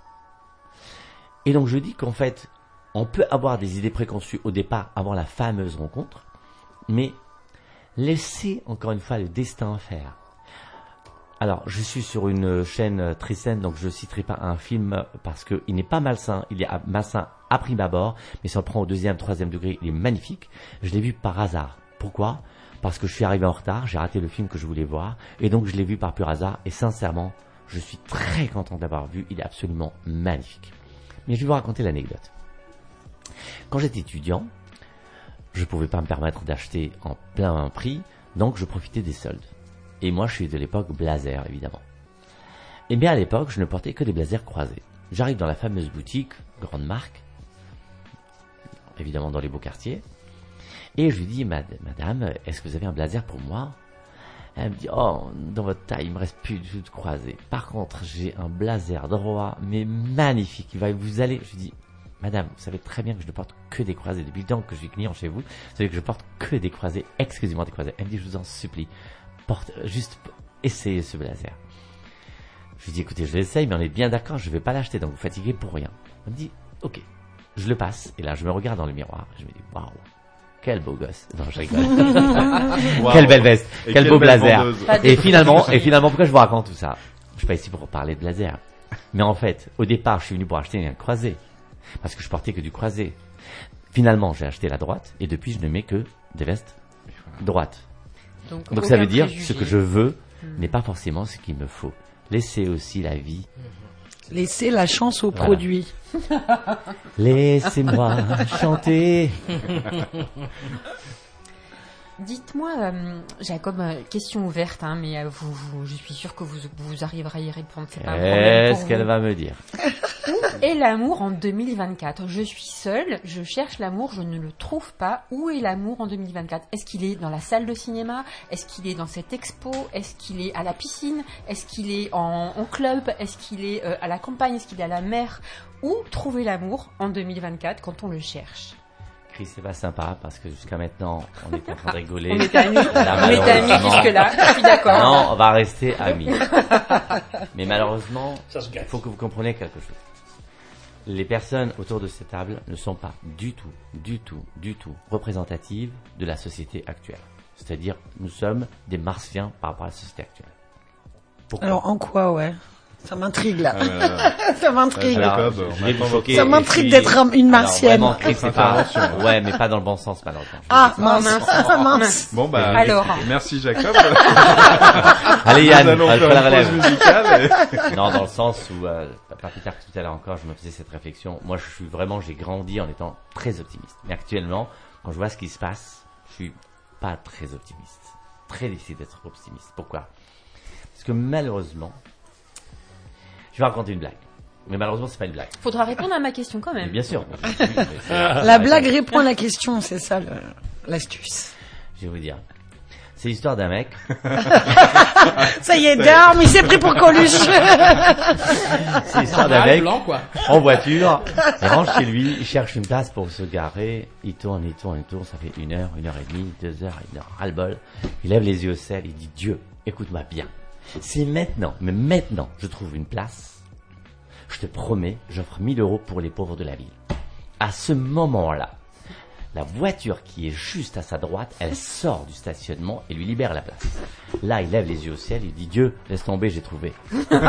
Et donc je dis qu'en fait, on peut avoir des idées préconçues au départ avant la fameuse rencontre, mais laissez encore une fois le destin faire. Alors, je suis sur une chaîne très saine, donc je ne citerai pas un film parce qu'il n'est pas malsain, il est malsain à prime abord, mais si on le prend au deuxième, troisième degré, il est magnifique. Je l'ai vu par hasard. Pourquoi ? Parce que je suis arrivé en retard, j'ai raté le film que je voulais voir, et donc je l'ai vu par pur hasard, et sincèrement, je suis très content de l'avoir vu, il est absolument magnifique. Mais je vais vous raconter l'anecdote. Quand j'étais étudiant, je ne pouvais pas me permettre d'acheter en plein prix, donc je profitais des soldes. Et moi, je suis de l'époque blazer, évidemment. Et bien à l'époque, je ne portais que des blazers croisés. J'arrive dans la fameuse boutique, grande marque, évidemment dans les beaux quartiers, et je lui dis, madame, est-ce que vous avez un blazer pour moi ? Elle me dit, oh, dans votre taille, il me reste plus du tout de croisés. Par contre, j'ai un blazer droit, mais magnifique. Il va vous aller. Je lui dis, madame, vous savez très bien que je ne porte que des croisés. Depuis le temps que je suis client chez vous, vous savez que je porte que des croisés, exclusivement des croisés. Elle me dit, je vous en supplie, porte, juste essayez ce blazer. Je lui dis, écoutez, je l'essaye, mais on est bien d'accord, je ne vais pas l'acheter, donc vous fatiguez pour rien. Elle me dit, ok, je le passe. Et là, je me regarde dans le miroir. Je me dis, waouh. Quel beau gosse. Non, je rigole. Wow. Quelle belle veste. Quel quelle beau blazer. Et finalement, et finalement, pourquoi je vous raconte tout ça? Je suis pas ici pour parler de blazer. Mais en fait, au départ, je suis venu pour acheter un croisé. Parce que je portais que du croisé. Finalement, j'ai acheté la droite. Et depuis, je ne mets que des vestes droites. Donc, Donc ça veut dire, préjugé. Ce que je veux mmh. n'est pas forcément ce qu'il me faut. Laissez aussi la vie. Laissez la chance au voilà. produit. Laissez-moi chanter. Dites-moi, euh, Jacob, euh, question ouverte, hein, mais euh, vous, vous, je suis sûre que vous, vous arriverez à y répondre. C'est pas un problème pour Qu'est-ce qu'elle vous. va me dire? Où est l'amour en deux mille vingt-quatre? Je suis seule, je cherche l'amour, je ne le trouve pas. Où est l'amour en deux mille vingt-quatre? Est-ce qu'il est dans la salle de cinéma? Est-ce qu'il est dans cette expo? Est-ce qu'il est à la piscine? Est-ce qu'il est en, en club? Est-ce qu'il est euh, à la campagne? Est-ce qu'il est à la mer? Où trouver l'amour en deux mille vingt-quatre quand on le cherche? Chris, c'est pas sympa parce que jusqu'à maintenant, on était en train de rigoler. On était amis. Là, on était amis jusque-là. Je suis d'accord. Non, on va rester amis. Mais malheureusement, il faut que vous compreniez quelque chose. Les personnes autour de cette table ne sont pas du tout, du tout, du tout représentatives de la société actuelle. C'est-à-dire, nous sommes des martiens par rapport à la société actuelle. Pourquoi ? Alors, en quoi, ouais? Ça m'intrigue là. Euh, Ça m'intrigue. Alors, je, on je vais attend vous choquer. Ça et m'intrigue puis- d'être un- une martienne. Alors, vraiment, c'est pas, ouais, mais pas dans le bon sens, malheureusement. Ah, Je vous dis mince. mince. mince. Bon bah, Alors. merci Jacob. ça. Allez, Yann, Nous allons je faire la une relève. pause musicale. et- Non, dans le sens où, euh, pas plus tard que tout à l'heure encore, je me faisais cette réflexion. Moi, je suis vraiment, j'ai grandi en étant très optimiste. Mais actuellement, quand je vois ce qui se passe, je suis pas très optimiste. Très difficile d'être optimiste. Pourquoi? Parce que malheureusement, je vais raconter une blague. Mais malheureusement, c'est pas une blague. Faudra répondre à ma question quand Mais même. bien sûr. Oui, mais c'est- La blague répond à la question, c'est ça le- l'astuce. Je vais vous dire. C'est l'histoire d'un mec. Ça y est, d'armes, il s'est pris pour Coluche. C'est l'histoire d'un Ah, mec blanc, quoi. en voiture. Il rentre chez lui, il cherche une place pour se garer. Il tourne, il tourne, il tourne. Ça fait une heure, une heure et demie, deux heures, une heure, ras-le-bol. Il lève les yeux au ciel, il dit Dieu, écoute-moi bien. C'est maintenant, mais maintenant, je trouve une place. Je te promets, j'offre mille euros pour les pauvres de la ville. À ce moment-là, la voiture qui est juste à sa droite, elle sort du stationnement et lui libère la place. Là, il lève les yeux au ciel, il dit Dieu, laisse tomber, j'ai trouvé. Alors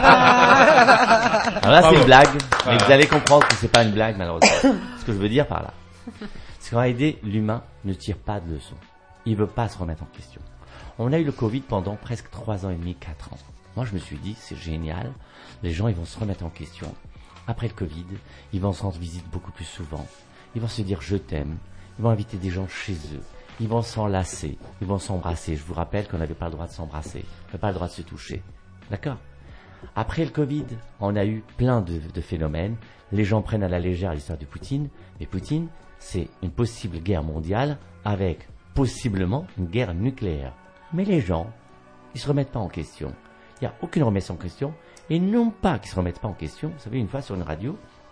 là, c'est une blague, mais vous allez comprendre que c'est pas une blague, malheureusement. Ce que je veux dire par là, c'est qu'en réalité, l'humain ne tire pas de leçons. Il veut pas se remettre en question. On a eu le Covid pendant presque trois ans et demi, quatre ans. Moi, je me suis dit, c'est génial. Les gens, ils vont se remettre en question. Après le Covid, ils vont se rendre visite beaucoup plus souvent. Ils vont se dire je t'aime. Ils vont inviter des gens chez eux. Ils vont s'enlacer. Ils vont s'embrasser. Je vous rappelle qu'on n'avait pas le droit de s'embrasser. On n'avait pas le droit de se toucher. D'accord? Après le Covid, on a eu plein de, de phénomènes. Les gens prennent à la légère l'histoire de Poutine. Mais Poutine, c'est une possible guerre mondiale avec possiblement une guerre nucléaire. Mais les gens, ils se remettent pas en question. Il n'y a aucune remise en question. Et non pas qu'ils se remettent pas en question. Vous savez, une fois sur une radio,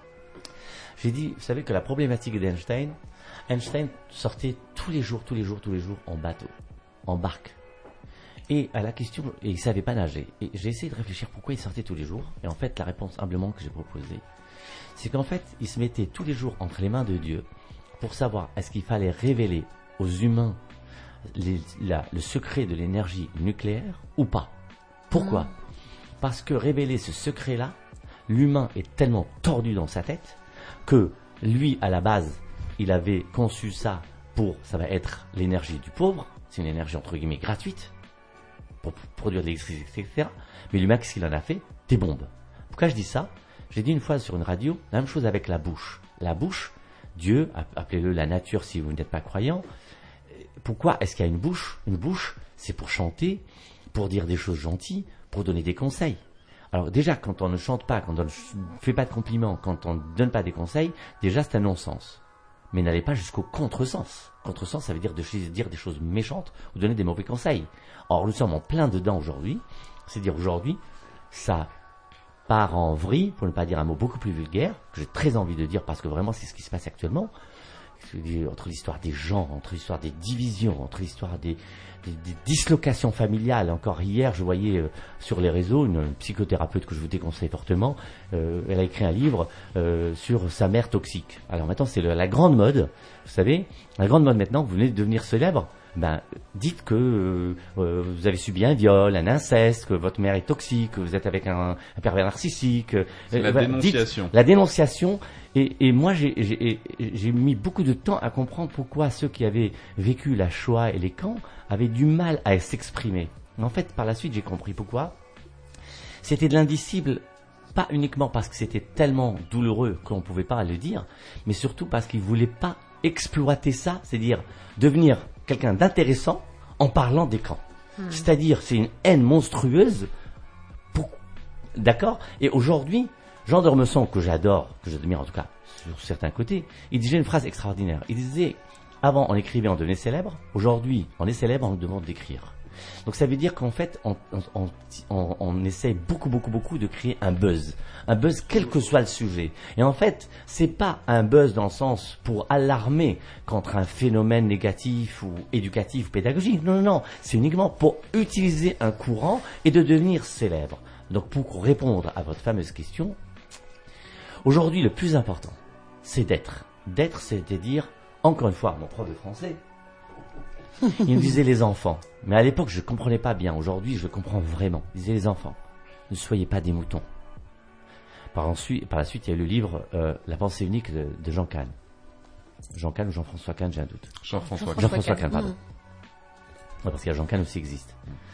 j'ai dit, vous savez que la problématique d'Einstein, Einstein sortait tous les jours, tous les jours, tous les jours en bateau, en barque. Et à la question, et il savait pas nager. Et j'ai essayé de réfléchir pourquoi il sortait tous les jours. Et en fait, la réponse humblement que j'ai proposée, c'est qu'en fait, il se mettait tous les jours entre les mains de Dieu pour savoir est-ce qu'il fallait révéler aux humains les, la, le secret de l'énergie nucléaire ou pas. Pourquoi ? Mmh. Parce que révéler ce secret-là, l'humain est tellement tordu dans sa tête que lui, à la base, il avait conçu ça pour, ça va être l'énergie du pauvre, c'est une énergie entre guillemets gratuite, pour produire de l'électricité, et cetera. Mais l'humain, qu'est-ce qu'il en a fait? Des bombes. Pourquoi je dis ça? J'ai dit une fois sur une radio, la même chose avec la bouche. La bouche, Dieu, appelez-le la nature si vous n'êtes pas croyant, pourquoi est-ce qu'il y a une bouche? Une bouche, c'est pour chanter, pour dire des choses gentilles, pour donner des conseils. Alors déjà, quand on ne chante pas, quand on ne fait pas de compliments, quand on ne donne pas des conseils, déjà c'est un non-sens. Mais n'allez pas jusqu'au contresens. Contresens, ça veut dire de dire des choses méchantes ou donner des mauvais conseils. Or, nous sommes en plein dedans aujourd'hui. C'est-à-dire aujourd'hui, ça part en vrille, pour ne pas dire un mot beaucoup plus vulgaire, que j'ai très envie de dire parce que vraiment c'est ce qui se passe actuellement. Entre l'histoire des gens, entre l'histoire des divisions, entre l'histoire des, des, des dislocations familiales. Encore hier, je voyais euh, sur les réseaux une, une psychothérapeute que je vous déconseille fortement. Euh, elle a écrit un livre euh, sur sa mère toxique. Alors maintenant, c'est le, la grande mode. Vous savez, la grande mode maintenant, vous venez de devenir célèbre. Ben, dites que euh, euh, vous avez subi un viol, un inceste, que votre mère est toxique, que vous êtes avec un, un pervers narcissique. C'est euh, la ben, dénonciation. Dites, la dénonciation. Et, et moi, j'ai, j'ai, j'ai mis beaucoup de temps à comprendre pourquoi ceux qui avaient vécu la Shoah et les camps avaient du mal à s'exprimer. En fait, par la suite, j'ai compris pourquoi. C'était de l'indicible, pas uniquement parce que c'était tellement douloureux qu'on ne pouvait pas le dire, mais surtout parce qu'ils ne voulaient pas exploiter ça, c'est-à-dire devenir quelqu'un d'intéressant en parlant des camps. Mmh. C'est-à-dire, c'est une haine monstrueuse. Pour... D'accord ? Et aujourd'hui, Jean d'Ormesson, que j'adore, que j'admire en tout cas sur certains côtés, il disait une phrase extraordinaire. Il disait, avant on écrivait, on devenait célèbre. Aujourd'hui, on est célèbre, on nous demande d'écrire. Donc ça veut dire qu'en fait, on, on, on, on essaie beaucoup, beaucoup, beaucoup de créer un buzz. Un buzz quel que soit le sujet. Et en fait, c'est pas un buzz dans le sens pour alarmer contre un phénomène négatif ou éducatif ou pédagogique. Non, non, non. C'est uniquement pour utiliser un courant et de devenir célèbre. Donc pour répondre à votre fameuse question, aujourd'hui, le plus important, c'est d'être. D'être, c'est-à-dire, encore une fois, mon prof de français, il me disait les enfants. Mais à l'époque, je ne comprenais pas bien. Aujourd'hui, je comprends vraiment. Il disait les enfants. ne soyez pas des moutons. Par, ensuite, par la suite, il y a eu le livre euh, La pensée unique de, de Jean Kahn. Jean Kahn ou Jean-François Kahn, j'ai un doute. Jean-François. Jean-François Kahn, pardon. Ouais, parce qu'il y a Jean Kahn aussi existe.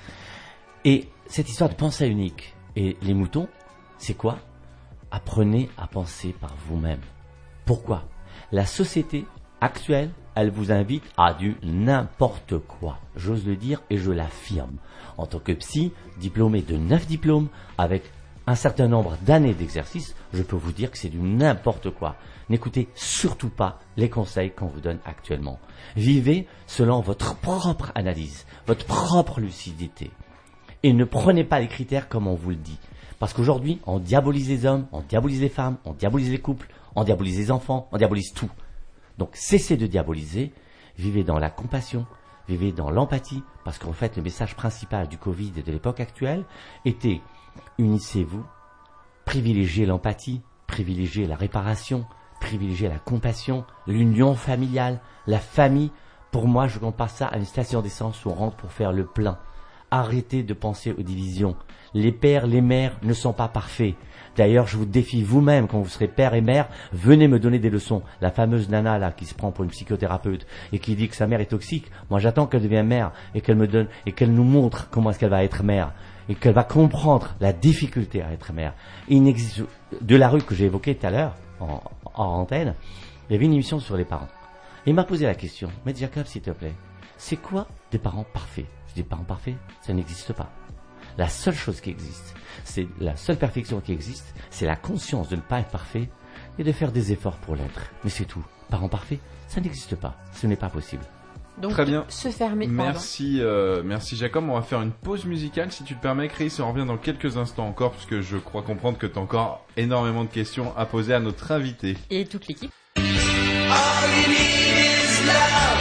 Et cette histoire de pensée unique et les moutons, c'est quoi? Apprenez à penser par vous-même. Pourquoi? La société actuelle, elle vous invite à du n'importe quoi. J'ose le dire et je l'affirme. En tant que psy, diplômé de neuf diplômes, avec un certain nombre d'années d'exercice, je peux vous dire que c'est du n'importe quoi. N'écoutez surtout pas les conseils qu'on vous donne actuellement. Vivez selon votre propre analyse, votre propre lucidité. Et ne prenez pas les critères comme on vous le dit. Parce qu'aujourd'hui, on diabolise les hommes, on diabolise les femmes, on diabolise les couples, on diabolise les enfants, on diabolise tout. Donc cessez de diaboliser, vivez dans la compassion, vivez dans l'empathie, parce qu'en fait le message principal du Covid et de l'époque actuelle était unissez-vous, privilégiez l'empathie, privilégiez la réparation, privilégiez la compassion, l'union familiale, la famille. Pour moi, je compare ça à une station d'essence où on rentre pour faire le plein. Arrêtez de penser aux divisions. Les pères, les mères ne sont pas parfaits. D'ailleurs, je vous défie vous-même, quand vous serez père et mère, venez me donner des leçons. La fameuse nana là qui se prend pour une psychothérapeute et qui dit que sa mère est toxique, moi j'attends qu'elle devienne mère et qu'elle me donne et qu'elle nous montre comment est-ce qu'elle va être mère et qu'elle va comprendre la difficulté à être mère. Il n'existe de la rue que j'ai évoquée tout à l'heure en, en antenne, il y avait une émission sur les parents. Et il m'a posé la question, mais Jacob, s'il te plaît, c'est quoi des parents parfaits? Je dis parents parfaits, ça n'existe pas. La seule chose qui existe, c'est la seule perfection qui existe, c'est la conscience de ne pas être parfait et de faire des efforts pour l'être. Mais c'est tout. Parents parfaits, ça n'existe pas. Ce n'est pas possible. Donc, très bien. Se fermer. Merci, euh, merci Jacob. On va faire une pause musicale si tu le permets, Chris. On revient dans quelques instants encore, puisque je crois comprendre que tu as encore énormément de questions à poser à notre invité. Et toute l'équipe. All you need is love.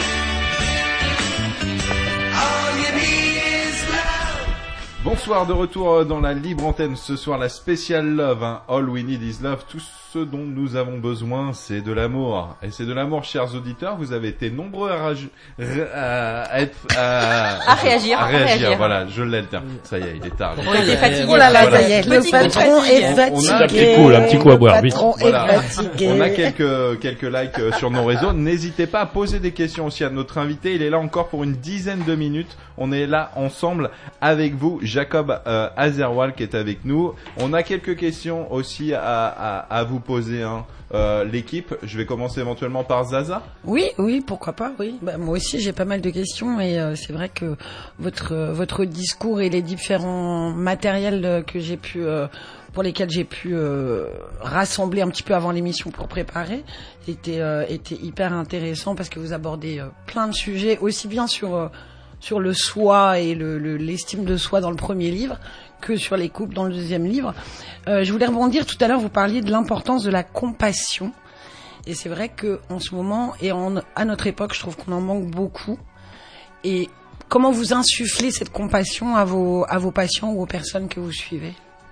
All you need is love. Bonsoir, de retour dans la libre antenne. Ce soir, la spéciale Love, hein. All we need is love. Tout ce dont nous avons besoin, c'est de l'amour. Et c'est de l'amour, chers auditeurs. Vous avez été nombreux à, raju- à, à, être, à, à réagir. À à réagir, réagir. voilà, je l'ai le terme. Ça y est, il est tard. On était fatigués. Oh là là, Voilà. ça y est, le Petit patron coup de est fatigue. fatigué. On a un petit coup, un petit coup à boire, Le vite. patron Voilà. est fatigué. On a quelques, quelques likes euh, sur nos réseaux. N'hésitez pas à poser des questions aussi à notre invité. Il est là encore pour une dizaine de minutes. On est là ensemble avec vous, Jacob euh, Azerwal qui est avec nous. On a quelques questions aussi à, à, à vous poser, hein. Euh, l'équipe, je vais commencer éventuellement par Zaza. Oui, oui, pourquoi pas, oui. Bah, moi aussi, j'ai pas mal de questions et euh, c'est vrai que votre euh, votre discours et les différents matériels euh, que j'ai pu euh, pour lesquels j'ai pu euh, rassembler un petit peu avant l'émission pour préparer étaient euh, étaient hyper intéressants parce que vous abordez euh, plein de sujets aussi bien sur euh, sur le soi et le, le l'estime de soi dans le premier livre que sur les couples dans le deuxième livre. Euh, je voulais rebondir, tout à l'heure vous parliez de l'importance de la compassion et c'est vrai que en ce moment et en, à notre époque je trouve qu'on en manque beaucoup. Et comment vous insufflez cette compassion à vos, à vos patients ou aux personnes que vous suivez?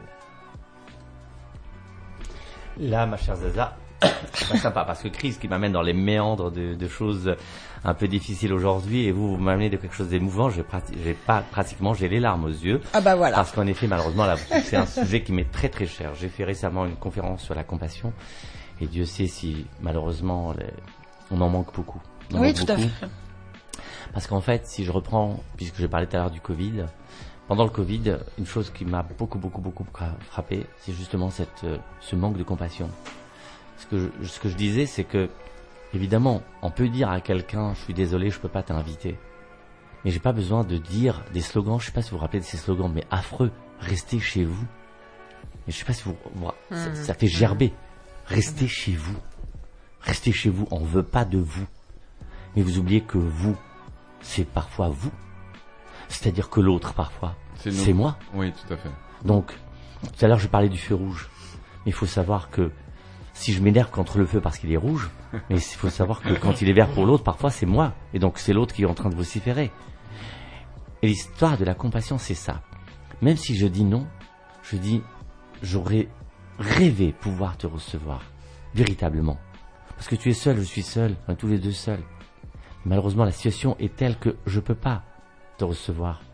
Là, ma chère Zaza, c'est pas sympa parce que Chris qui m'amène dans les méandres de, de choses un peu difficiles aujourd'hui et vous, vous m'amenez de quelque chose d'émouvant, j'ai, prati- j'ai pas pratiquement, j'ai les larmes aux yeux. Ah bah voilà. Parce qu'en effet, malheureusement, là, c'est un sujet qui m'est très très cher. J'ai fait récemment une conférence sur la compassion et Dieu sait si malheureusement les... on en manque beaucoup. On en Oui, manque tout à beaucoup. fait. Parce qu'en fait, si je reprends, puisque j'ai parlé tout à l'heure du Covid, pendant le Covid, une chose qui m'a beaucoup beaucoup beaucoup frappé, c'est justement cette, euh, ce manque de compassion. Ce que je, ce que je disais, c'est que évidemment, on peut dire à quelqu'un, je suis désolé, je peux pas t'inviter. Mais j'ai pas besoin de dire des slogans, je sais pas si vous vous rappelez de ces slogans, mais affreux, restez chez vous. Mais je sais pas si vous, vous ça, Mmh. ça fait gerber. Restez chez vous. Restez chez vous, on veut pas de vous. Mais vous oubliez que vous, c'est parfois vous. C'est-à-dire que l'autre, parfois, C'est nous. c'est moi. Oui, tout à fait. Donc, tout à l'heure, je parlais du feu rouge. Mais il faut savoir que si je m'énerve contre le feu parce qu'il est rouge, mais il faut savoir que quand il est vert pour l'autre, parfois c'est moi. Et donc c'est l'autre qui est en train de vociférer. Et l'histoire de la compassion, c'est ça. Même si je dis non, je dis, j'aurais rêvé pouvoir te recevoir. Véritablement. Parce que tu es seul, je suis seul, on est tous les deux seuls. Malheureusement, la situation est telle que je peux pas te recevoir.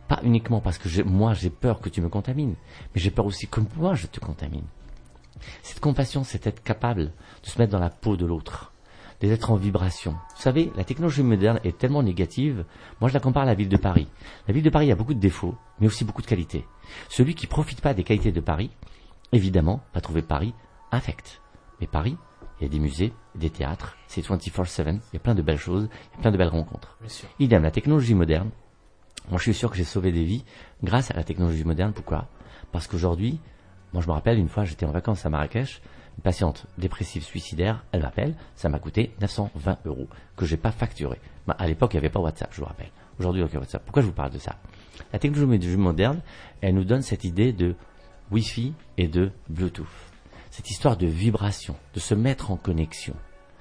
Pas uniquement parce que j'ai, moi j'ai peur que tu me contamines, mais j'ai peur aussi que moi je te contamine. Cette compassion, c'est être capable de se mettre dans la peau de l'autre, d'être en vibration. Vous savez, la technologie moderne est tellement négative, moi je la compare à la ville de Paris. La ville de Paris a beaucoup de défauts, mais aussi beaucoup de qualités. Celui qui ne profite pas des qualités de Paris, évidemment, va trouver Paris infect. Mais Paris, il y a des musées, des théâtres, c'est vingt-quatre sept, il y a plein de belles choses, il y a plein de belles rencontres. Idem, la technologie moderne, moi je suis sûr que j'ai sauvé des vies grâce à la technologie moderne. Pourquoi ? Parce qu'aujourd'hui, moi je me rappelle une fois, j'étais en vacances à Marrakech, une patiente dépressive suicidaire, elle m'appelle, ça m'a coûté neuf cent vingt euros, que j'ai pas facturé. Bah, à l'époque, il n'y avait pas WhatsApp, je vous rappelle. Aujourd'hui, il y a WhatsApp. Pourquoi je vous parle de ça ? La technologie moderne, elle nous donne cette idée de Wi-Fi et de Bluetooth. Cette histoire de vibration, de se mettre en connexion.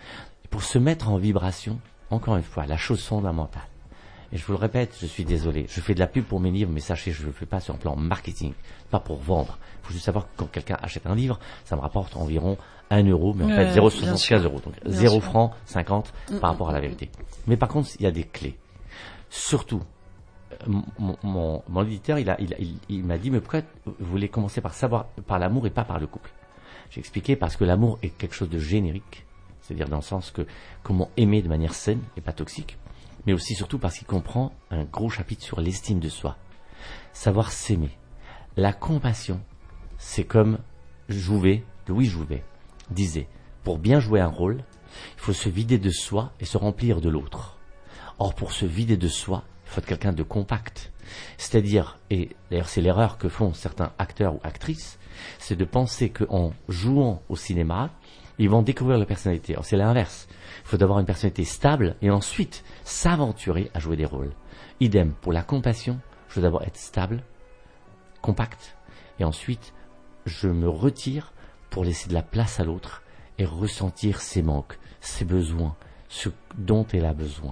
Et pour se mettre en vibration, encore une fois, la chose fondamentale. Et je vous le répète, je suis désolé, je fais de la pub pour mes livres, mais sachez, je ne le fais pas sur un plan marketing, pas pour vendre. Il faut juste savoir que quand quelqu'un achète un livre, ça me rapporte environ un euro, mais en fait euh, zéro virgule soixante-quinze euros. Donc Bien zéro sûr. francs cinquante Mm, par rapport à la vérité. Mais par contre, il y a des clés. Surtout, mon, mon, mon éditeur, il, a, il, il, il m'a dit, mais pourquoi vous voulez commencer par savoir, par l'amour et pas par le couple ? J'ai expliqué parce que l'amour est quelque chose de générique, c'est-à-dire dans le sens que comment aimer de manière saine et pas toxique, mais aussi surtout parce qu'il comprend un gros chapitre sur l'estime de soi. Savoir s'aimer. La compassion, c'est comme Jouvet, Louis Jouvet, disait, pour bien jouer un rôle, il faut se vider de soi et se remplir de l'autre. Or, pour se vider de soi, il faut être quelqu'un de compact. C'est-à-dire, et d'ailleurs c'est l'erreur que font certains acteurs ou actrices, c'est de penser qu'en jouant au cinéma, ils vont découvrir leur personnalité. Or, c'est l'inverse. Il faut d'abord une personnalité stable et ensuite s'aventurer à jouer des rôles. Idem, pour la compassion, je veux d'abord être stable, compact, et ensuite je me retire pour laisser de la place à l'autre et ressentir ses manques, ses besoins, ce dont elle a besoin.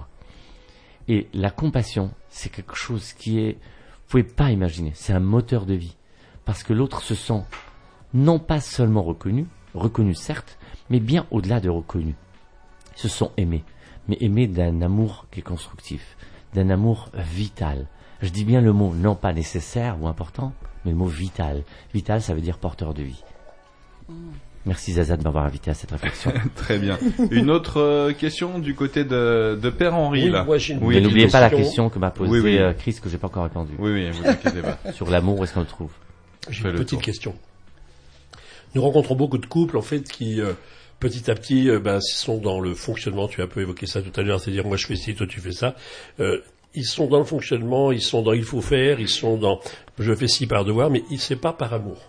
Et la compassion, c'est quelque chose qui est, vous pouvez pas imaginer, c'est un moteur de vie. Parce que l'autre se sent non pas seulement reconnu, reconnu certes, mais bien au-delà de reconnu. Ils se sont aimés, mais aimés d'un amour qui est constructif, d'un amour vital. Je dis bien le mot, non pas nécessaire ou important, mais le mot vital. Vital, ça veut dire porteur de vie. Merci Zaza de m'avoir invité à cette réflexion. Très bien. Une autre euh, question du côté de, de Père Henri, Oui, là. moi, j'ai une Oui, Mais petite n'oubliez pas la question. question que m'a posée Oui, oui. euh, Chris, que j'ai pas encore répondu. Oui, oui, vous inquiétez pas. Sur l'amour, où est-ce qu'on le trouve ? J'ai Fais une le petite tour. question. Nous rencontrons beaucoup de couples, en fait, qui, euh, petit à petit, euh, ben, sont dans le fonctionnement. Tu as un peu évoqué ça tout à l'heure, c'est-à-dire, moi, je fais ci, toi, tu fais ça. Euh, ils sont dans le fonctionnement, ils sont dans il faut faire, ils sont dans je fais ci par devoir, mais c'est pas par amour.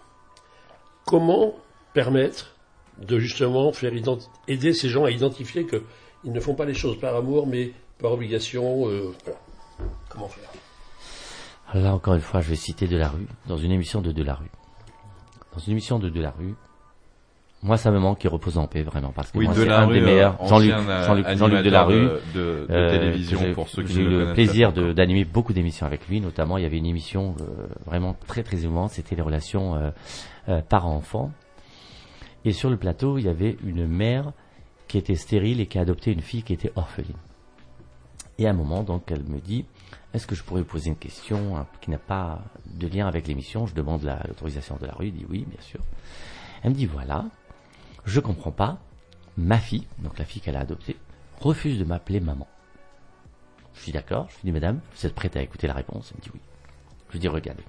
Comment permettre de justement faire identi- aider ces gens à identifier que ils ne font pas les choses par amour, mais par obligation. Euh, voilà. Comment faire ? Alors là, encore une fois, je vais citer Delarue, dans une émission de Delarue. Dans une émission de Delarue, moi, ça me manque qu'il repose en paix, vraiment, parce que Oui, moi, c'est un Delarue, des meilleurs. euh, Jean-Luc, ancien, euh, Jean-Luc, Jean-Luc animateur Delarue. de, de, de euh, télévision, j'ai- pour ceux qui J'ai ne eu le le connaissent plaisir pas de, encore. d'animer beaucoup d'émissions avec lui, notamment, il y avait une émission euh, vraiment très, très émouvante, c'était les relations euh, euh, parents-enfants. Et sur le plateau, il y avait une mère qui était stérile et qui a adopté une fille qui était orpheline. Et à un moment, donc, elle me dit, est-ce que je pourrais vous poser une question hein, qui n'a pas de lien avec l'émission ? Je demande la, l'autorisation de la rue, il dit oui, bien sûr. Elle me dit, voilà, je comprends pas, ma fille, donc la fille qu'elle a adoptée, refuse de m'appeler maman. Je dis d'accord, je lui dis, madame, vous êtes prête à écouter la réponse ? Elle me dit oui. Je lui dis, regardez.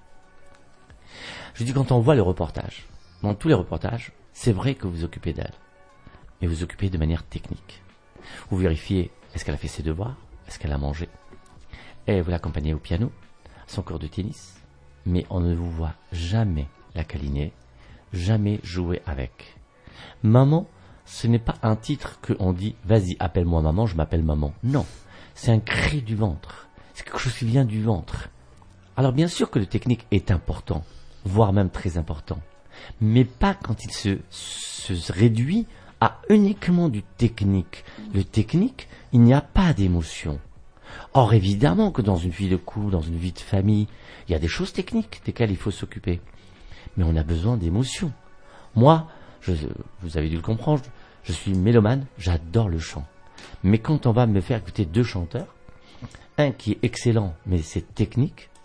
Je lui dis, quand on voit le reportage, dans tous les reportages, c'est vrai que vous vous occupez d'elle, mais vous vous occupez de manière technique. Vous vérifiez, est-ce qu'elle a fait ses devoirs ? Est-ce qu'elle a mangé ? Et vous l'accompagnez au piano, à son cours de tennis, mais on ne vous voit jamais la câliner, jamais jouer avec. Maman, ce n'est pas un titre qu'on dit, vas-y, appelle-moi maman, je m'appelle maman. Non, c'est un cri du ventre, c'est quelque chose qui vient du ventre. Alors bien sûr que le technique est important, voire même très important, mais pas quand il se, se réduit à uniquement du technique. Le technique, il n'y a pas d'émotion. Or évidemment que dans une vie de couple, dans une vie de famille, il y a des choses techniques desquelles il faut s'occuper. Mais on a besoin d'émotion. Moi, je, vous avez dû le comprendre, je suis mélomane, j'adore le chant. Mais quand on va me faire écouter deux chanteurs, un qui est excellent, mais c'est technique,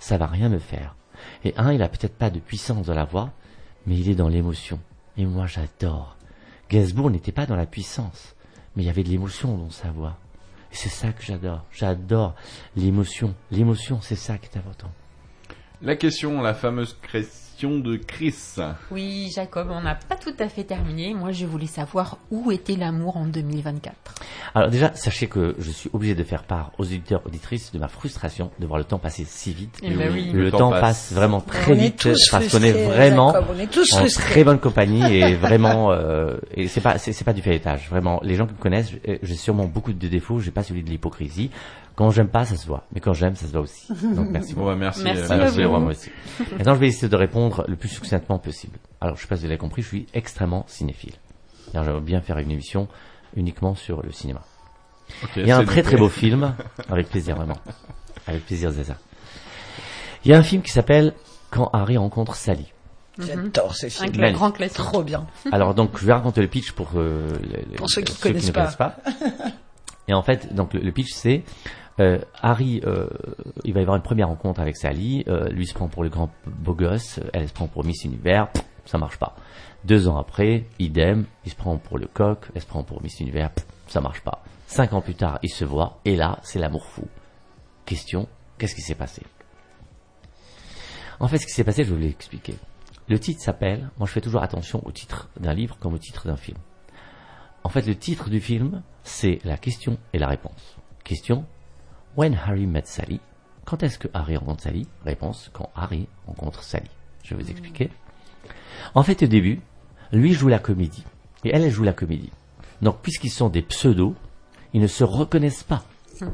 ça va rien me faire. Et un, il a peut-être pas de puissance dans la voix, mais il est dans l'émotion. Et moi, j'adore. Gainsbourg n'était pas dans la puissance, mais il y avait de l'émotion dans sa voix. Et c'est ça que j'adore. J'adore l'émotion. L'émotion, c'est ça qui est important. La question, la fameuse question de Chris. Oui, Jacob, on n'a pas tout à fait terminé. Moi, je voulais savoir où était l'amour en deux mille vingt-quatre. Alors déjà, sachez que je suis obligé de faire part aux auditeurs, auditrices de ma frustration de voir le temps passer si vite. Eh ben oui. Le, le temps passe. passe vraiment très on vite est tous parce qu'on est vraiment Jacob, on est tous en frustrés. très bonne compagnie et vraiment euh, et c'est pas c'est, c'est pas du feuilletage. Vraiment, les gens qui me connaissent, j'ai sûrement beaucoup de défauts. J'ai pas celui de l'hypocrisie. Quand j'aime pas, ça se voit. Mais quand j'aime, ça se voit aussi. Donc merci beaucoup. Ouais, merci. Merci euh, à merci. vous. Moi aussi. Maintenant, je vais essayer de répondre le plus succinctement possible. Alors, je sais pas si vous l'avez compris, je suis extrêmement cinéphile. Alors, j'aimerais bien faire une émission uniquement sur le cinéma. Okay, Il y a un c'est très noté. très beau film, avec plaisir vraiment, avec plaisir Zaza. Il y a un film qui s'appelle Quand Harry rencontre Sally. J'adore ce Un film. cla- grand classique. Trop bien. Alors donc je vais raconter le pitch pour euh, les- Pour ceux qui ne connaissent pas. connaissent pas. Et en fait donc le, le pitch c'est euh, Harry, euh, il va y avoir une première rencontre avec Sally. Euh, lui se prend pour le grand beau gosse, elle se prend pour Miss Univers. Pff, ça marche pas. Deux ans après, idem, il se prend pour le coq, elle se prend pour Miss Univers. Pff, ça marche pas. Cinq ans plus tard, ils se voient et là, c'est l'amour fou. Question, qu'est-ce qui s'est passé? En fait, ce qui s'est passé, je vais vous l'expliquer. Le titre s'appelle, moi je fais toujours attention au titre d'un livre comme au titre d'un film. En fait, le titre du film, c'est la question et la réponse. Question, When Harry met Sally. Quand est-ce que Harry rencontre Sally? Réponse, quand Harry rencontre Sally. Je vais vous expliquer. En fait, au début, lui joue la comédie. Et elle, elle joue la comédie. Donc, puisqu'ils sont des pseudos, ils ne se reconnaissent pas.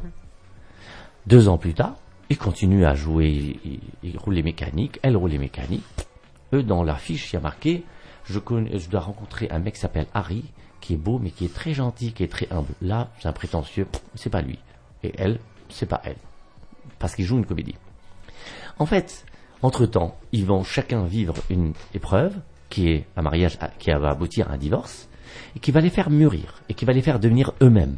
Deux ans plus tard, ils continuent à jouer, ils, ils roulent les mécaniques, elle roule les mécaniques. Eux, dans leur fiche, il y a marqué, je, connais, je dois rencontrer un mec qui s'appelle Harry, qui est beau, mais qui est très gentil, qui est très humble. Là, c'est un prétentieux, c'est pas lui. Et elle, c'est pas elle. Parce qu'ils jouent une comédie. En fait, entre-temps, ils vont chacun vivre une épreuve, qui est un mariage qui va aboutir à un divorce, et qui va les faire mûrir, et qui va les faire devenir eux-mêmes.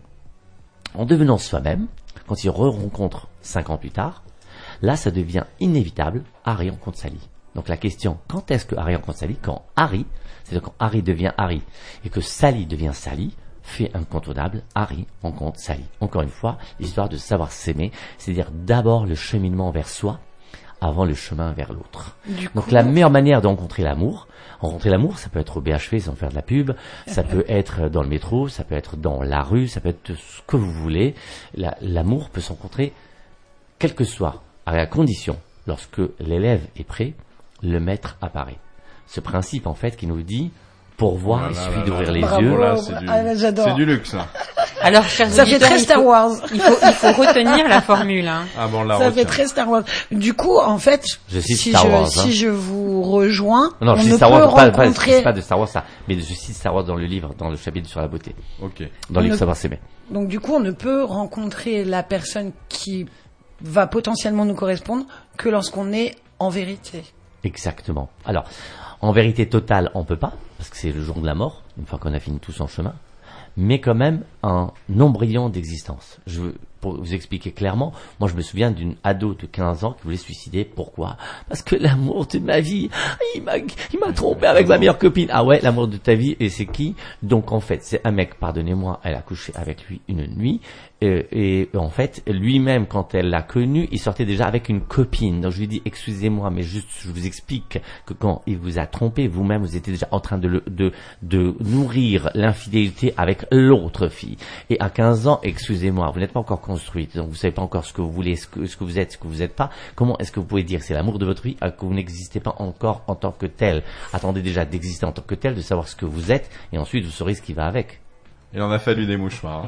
En devenant soi-même, quand ils re-rencontrent cinq ans plus tard, là, ça devient inévitable, Harry rencontre Sally. Donc la question, quand est-ce que Harry rencontre Sally? Quand Harry, c'est-à-dire quand Harry devient Harry, et que Sally devient Sally, fait incontournable, Harry rencontre Sally. Encore une fois, l'histoire de savoir s'aimer, c'est-à-dire d'abord le cheminement vers soi, avant le chemin vers l'autre. Donc la meilleure manière de rencontrer l'amour, rencontrer l'amour, ça peut être au B H V sans faire de la pub, ça peut être dans le métro, ça peut être dans la rue, ça peut être ce que vous voulez. La, l'amour peut se rencontrer, quel que soit, à la condition, lorsque l'élève est prêt, le maître apparaît. Ce principe, en fait, qui nous dit, pour voir, il suffit d'ouvrir les Bravo. yeux. Là, c'est du, Ah, là, j'adore. c'est du luxe. Hein. Alors, chers Ça fait auditeurs, très il Star faut- Wars. Il faut, il faut retenir la formule. Hein. Ah bon, là, Ça retient. fait très Star Wars. Du coup, en fait, Je cite si, Star je, Wars, hein. si je vous rejoins, Non, on je ne cite Star peut Wars, pas, pas, rencontrer... c'est pas de Star Wars ça, mais je cite Star Wars dans le livre, dans le chapitre sur la beauté, Ok. dans le livre Ne- Savoir s'aimer. Donc du coup, on ne peut rencontrer la personne qui va potentiellement nous correspondre que lorsqu'on est en vérité. Exactement. Alors, en vérité totale, on peut pas, parce que c'est le jour de la mort, une fois qu'on a fini tout son chemin, mais quand même un embryon d'existence. Je veux, pour vous expliquer clairement, moi je me souviens d'une ado de quinze ans qui voulait se suicider. Pourquoi? Parce que l'amour de ma vie, il m'a, il m'a trompé avec ma meilleure copine. Ah ouais, l'amour de ta vie, et c'est qui? Donc en fait, c'est un mec, pardonnez-moi, elle a couché avec lui une nuit, et, et en fait, lui-même, quand elle l'a connu, il sortait déjà avec une copine. Donc je lui dis, excusez-moi, mais juste, je vous explique que quand il vous a trompé, vous-même, vous étiez déjà en train de le, de, de nourrir l'infidélité avec l'autre fille. Et à quinze ans, excusez-moi, vous n'êtes pas encore construite, donc vous savez pas encore ce que vous voulez, ce que, ce que vous êtes, ce que vous n'êtes pas. Comment est-ce que vous pouvez dire c'est l'amour de votre vie alors que vous n'existez pas encore en tant que tel? Attendez déjà d'exister en tant que tel, de savoir ce que vous êtes, et ensuite vous saurez ce qui va avec. Il en a fallu des mouchoirs.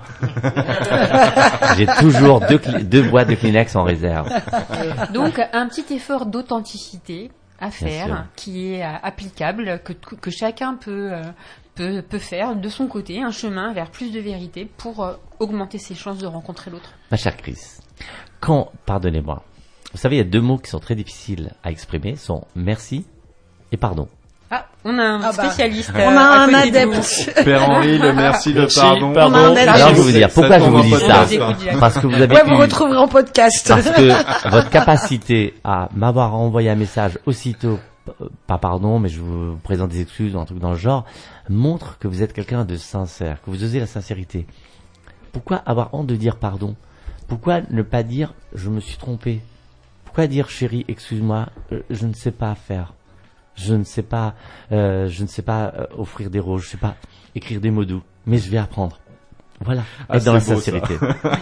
J'ai toujours deux, cli- deux boîtes de Kleenex en réserve. Donc, un petit effort d'authenticité à sûr. faire, qui est euh, applicable, que, que chacun peut, euh, peut, peut faire de son côté, un chemin vers plus de vérité pour euh, augmenter ses chances de rencontrer l'autre. Ma chère Chris, quand, pardonnez-moi, vous savez, il y a deux mots qui sont très difficiles à exprimer, sont merci et pardon. Ah, on a un Ah bah, spécialiste. on euh, a à un côté de adepte. Père Henri, le merci de Merci, pardon. pardon. On a un adepte. Alors je vais vous dire pourquoi je vous dis ça. J'ai écouté la- Parce que vous avez Ouais, vous eu, retrouverez en podcast. parce que votre capacité à m'avoir envoyé un message aussitôt, euh, pas pardon, mais je vous présente des excuses ou un truc dans le genre, montre que vous êtes quelqu'un de sincère, que vous osez la sincérité. Pourquoi avoir honte de dire pardon? Pourquoi ne pas dire je me suis trompé? Pourquoi dire chérie, excuse-moi, euh, je ne sais pas faire. Je ne sais pas, euh, je ne sais pas euh, offrir des roses, je sais pas écrire des mots doux, mais je vais apprendre. Voilà, Ah, être dans la c'est beau, sincérité.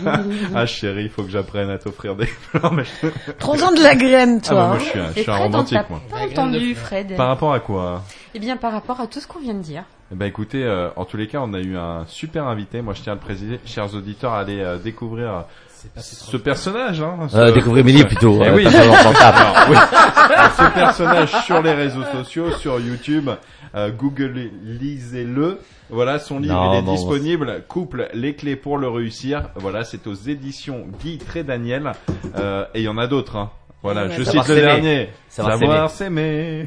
Ah chérie, il faut que j'apprenne à t'offrir des fleurs. Mais... Trop en de la graine, Ah, toi. bah, moi je suis un, je Et suis un Fred, on romantique t'a moi. pas entendu, Fred. Par rapport à quoi? Eh bien, par rapport à tout ce qu'on vient de dire. Eh ben écoutez, euh, en tous les cas, on a eu un super invité. Moi, je tiens à le préciser, chers auditeurs, à aller euh, découvrir euh, ce personnage. Hein, ce... Euh, découvrez Mélie plutôt. Eh euh, oui. pas sur leur portable. Alors, oui. Alors, ce personnage sur les réseaux sociaux, sur YouTube, euh, Google, lisez-le. Voilà, son livre Non, il est bon, disponible. Couple, les clés pour le réussir. Voilà, c'est aux éditions Guy Trédaniel. Euh, et il y en a d'autres. Hein. Voilà, Ouais, je Savoir cite le s'aimer. dernier. Savoir Savoir s'aimer.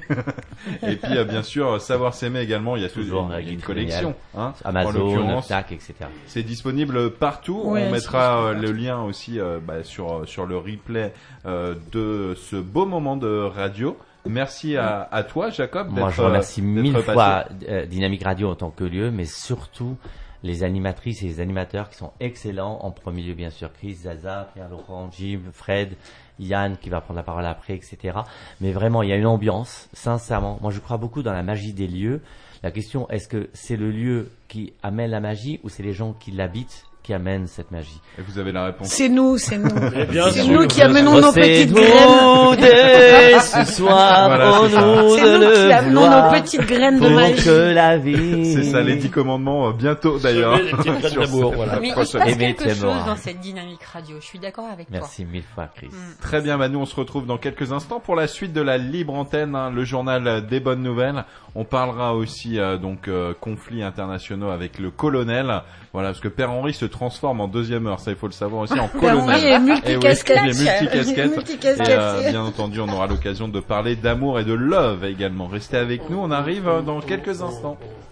Et puis, euh, bien sûr, Savoir s'aimer également. Il y a Toujours toujours avec une Guy collection. Hein, en Amazon, l'occurrence. Fnac, et cetera. C'est disponible partout. Ouais, On c'est mettra euh, disponible le lien aussi euh, bah, sur sur le replay euh, de ce beau moment de radio. Merci à, à toi, Jacob. Moi, d'être, je remercie euh, mille d'être fois euh, Dynamique Radio en tant que lieu, mais surtout les animatrices et les animateurs qui sont excellents. En premier lieu, bien sûr, Chris, Zaza, Pierre-Laurent, Jim, Fred, Yann qui va prendre la parole après, et cetera. Mais vraiment, il y a une ambiance, sincèrement. Moi, je crois beaucoup dans la magie des lieux. La question, est-ce que c'est le lieu qui amène la magie ou c'est les gens qui l'habitent qui amènent cette magie? Et vous avez la réponse. C'est nous, c'est nous. Eh bien C'est sûr, nous qui bien amenons nos petites graines. dès ce soir, Voilà, oh c'est ça. nous C'est de nous qui le amenons voir, nos petites graines de pour magie. que la vie. C'est ça, les dix commandements euh, bientôt d'ailleurs. Semez les petites graines Sur d'amour, cette voilà. Mais il se prochaine- passe Aimer, quelque t'aimes, chose hein. dans cette dynamique radio. Je suis d'accord avec Merci mille fois, Chris. Mm. Très bien, bah nous on se retrouve dans quelques instants pour la suite de la libre antenne, hein, le journal des bonnes nouvelles. On parlera aussi euh, donc euh, conflits internationaux avec le colonel. Voilà, parce que Père Henri se transforme en deuxième heure, ça il faut le savoir aussi, en Père Henri colonel. est multicasquette. Eh oui, il est multicasquette. Multicasquette. Et euh, bien entendu, on aura l'occasion de parler d'amour et de love également. Restez avec nous, on arrive euh, dans quelques instants.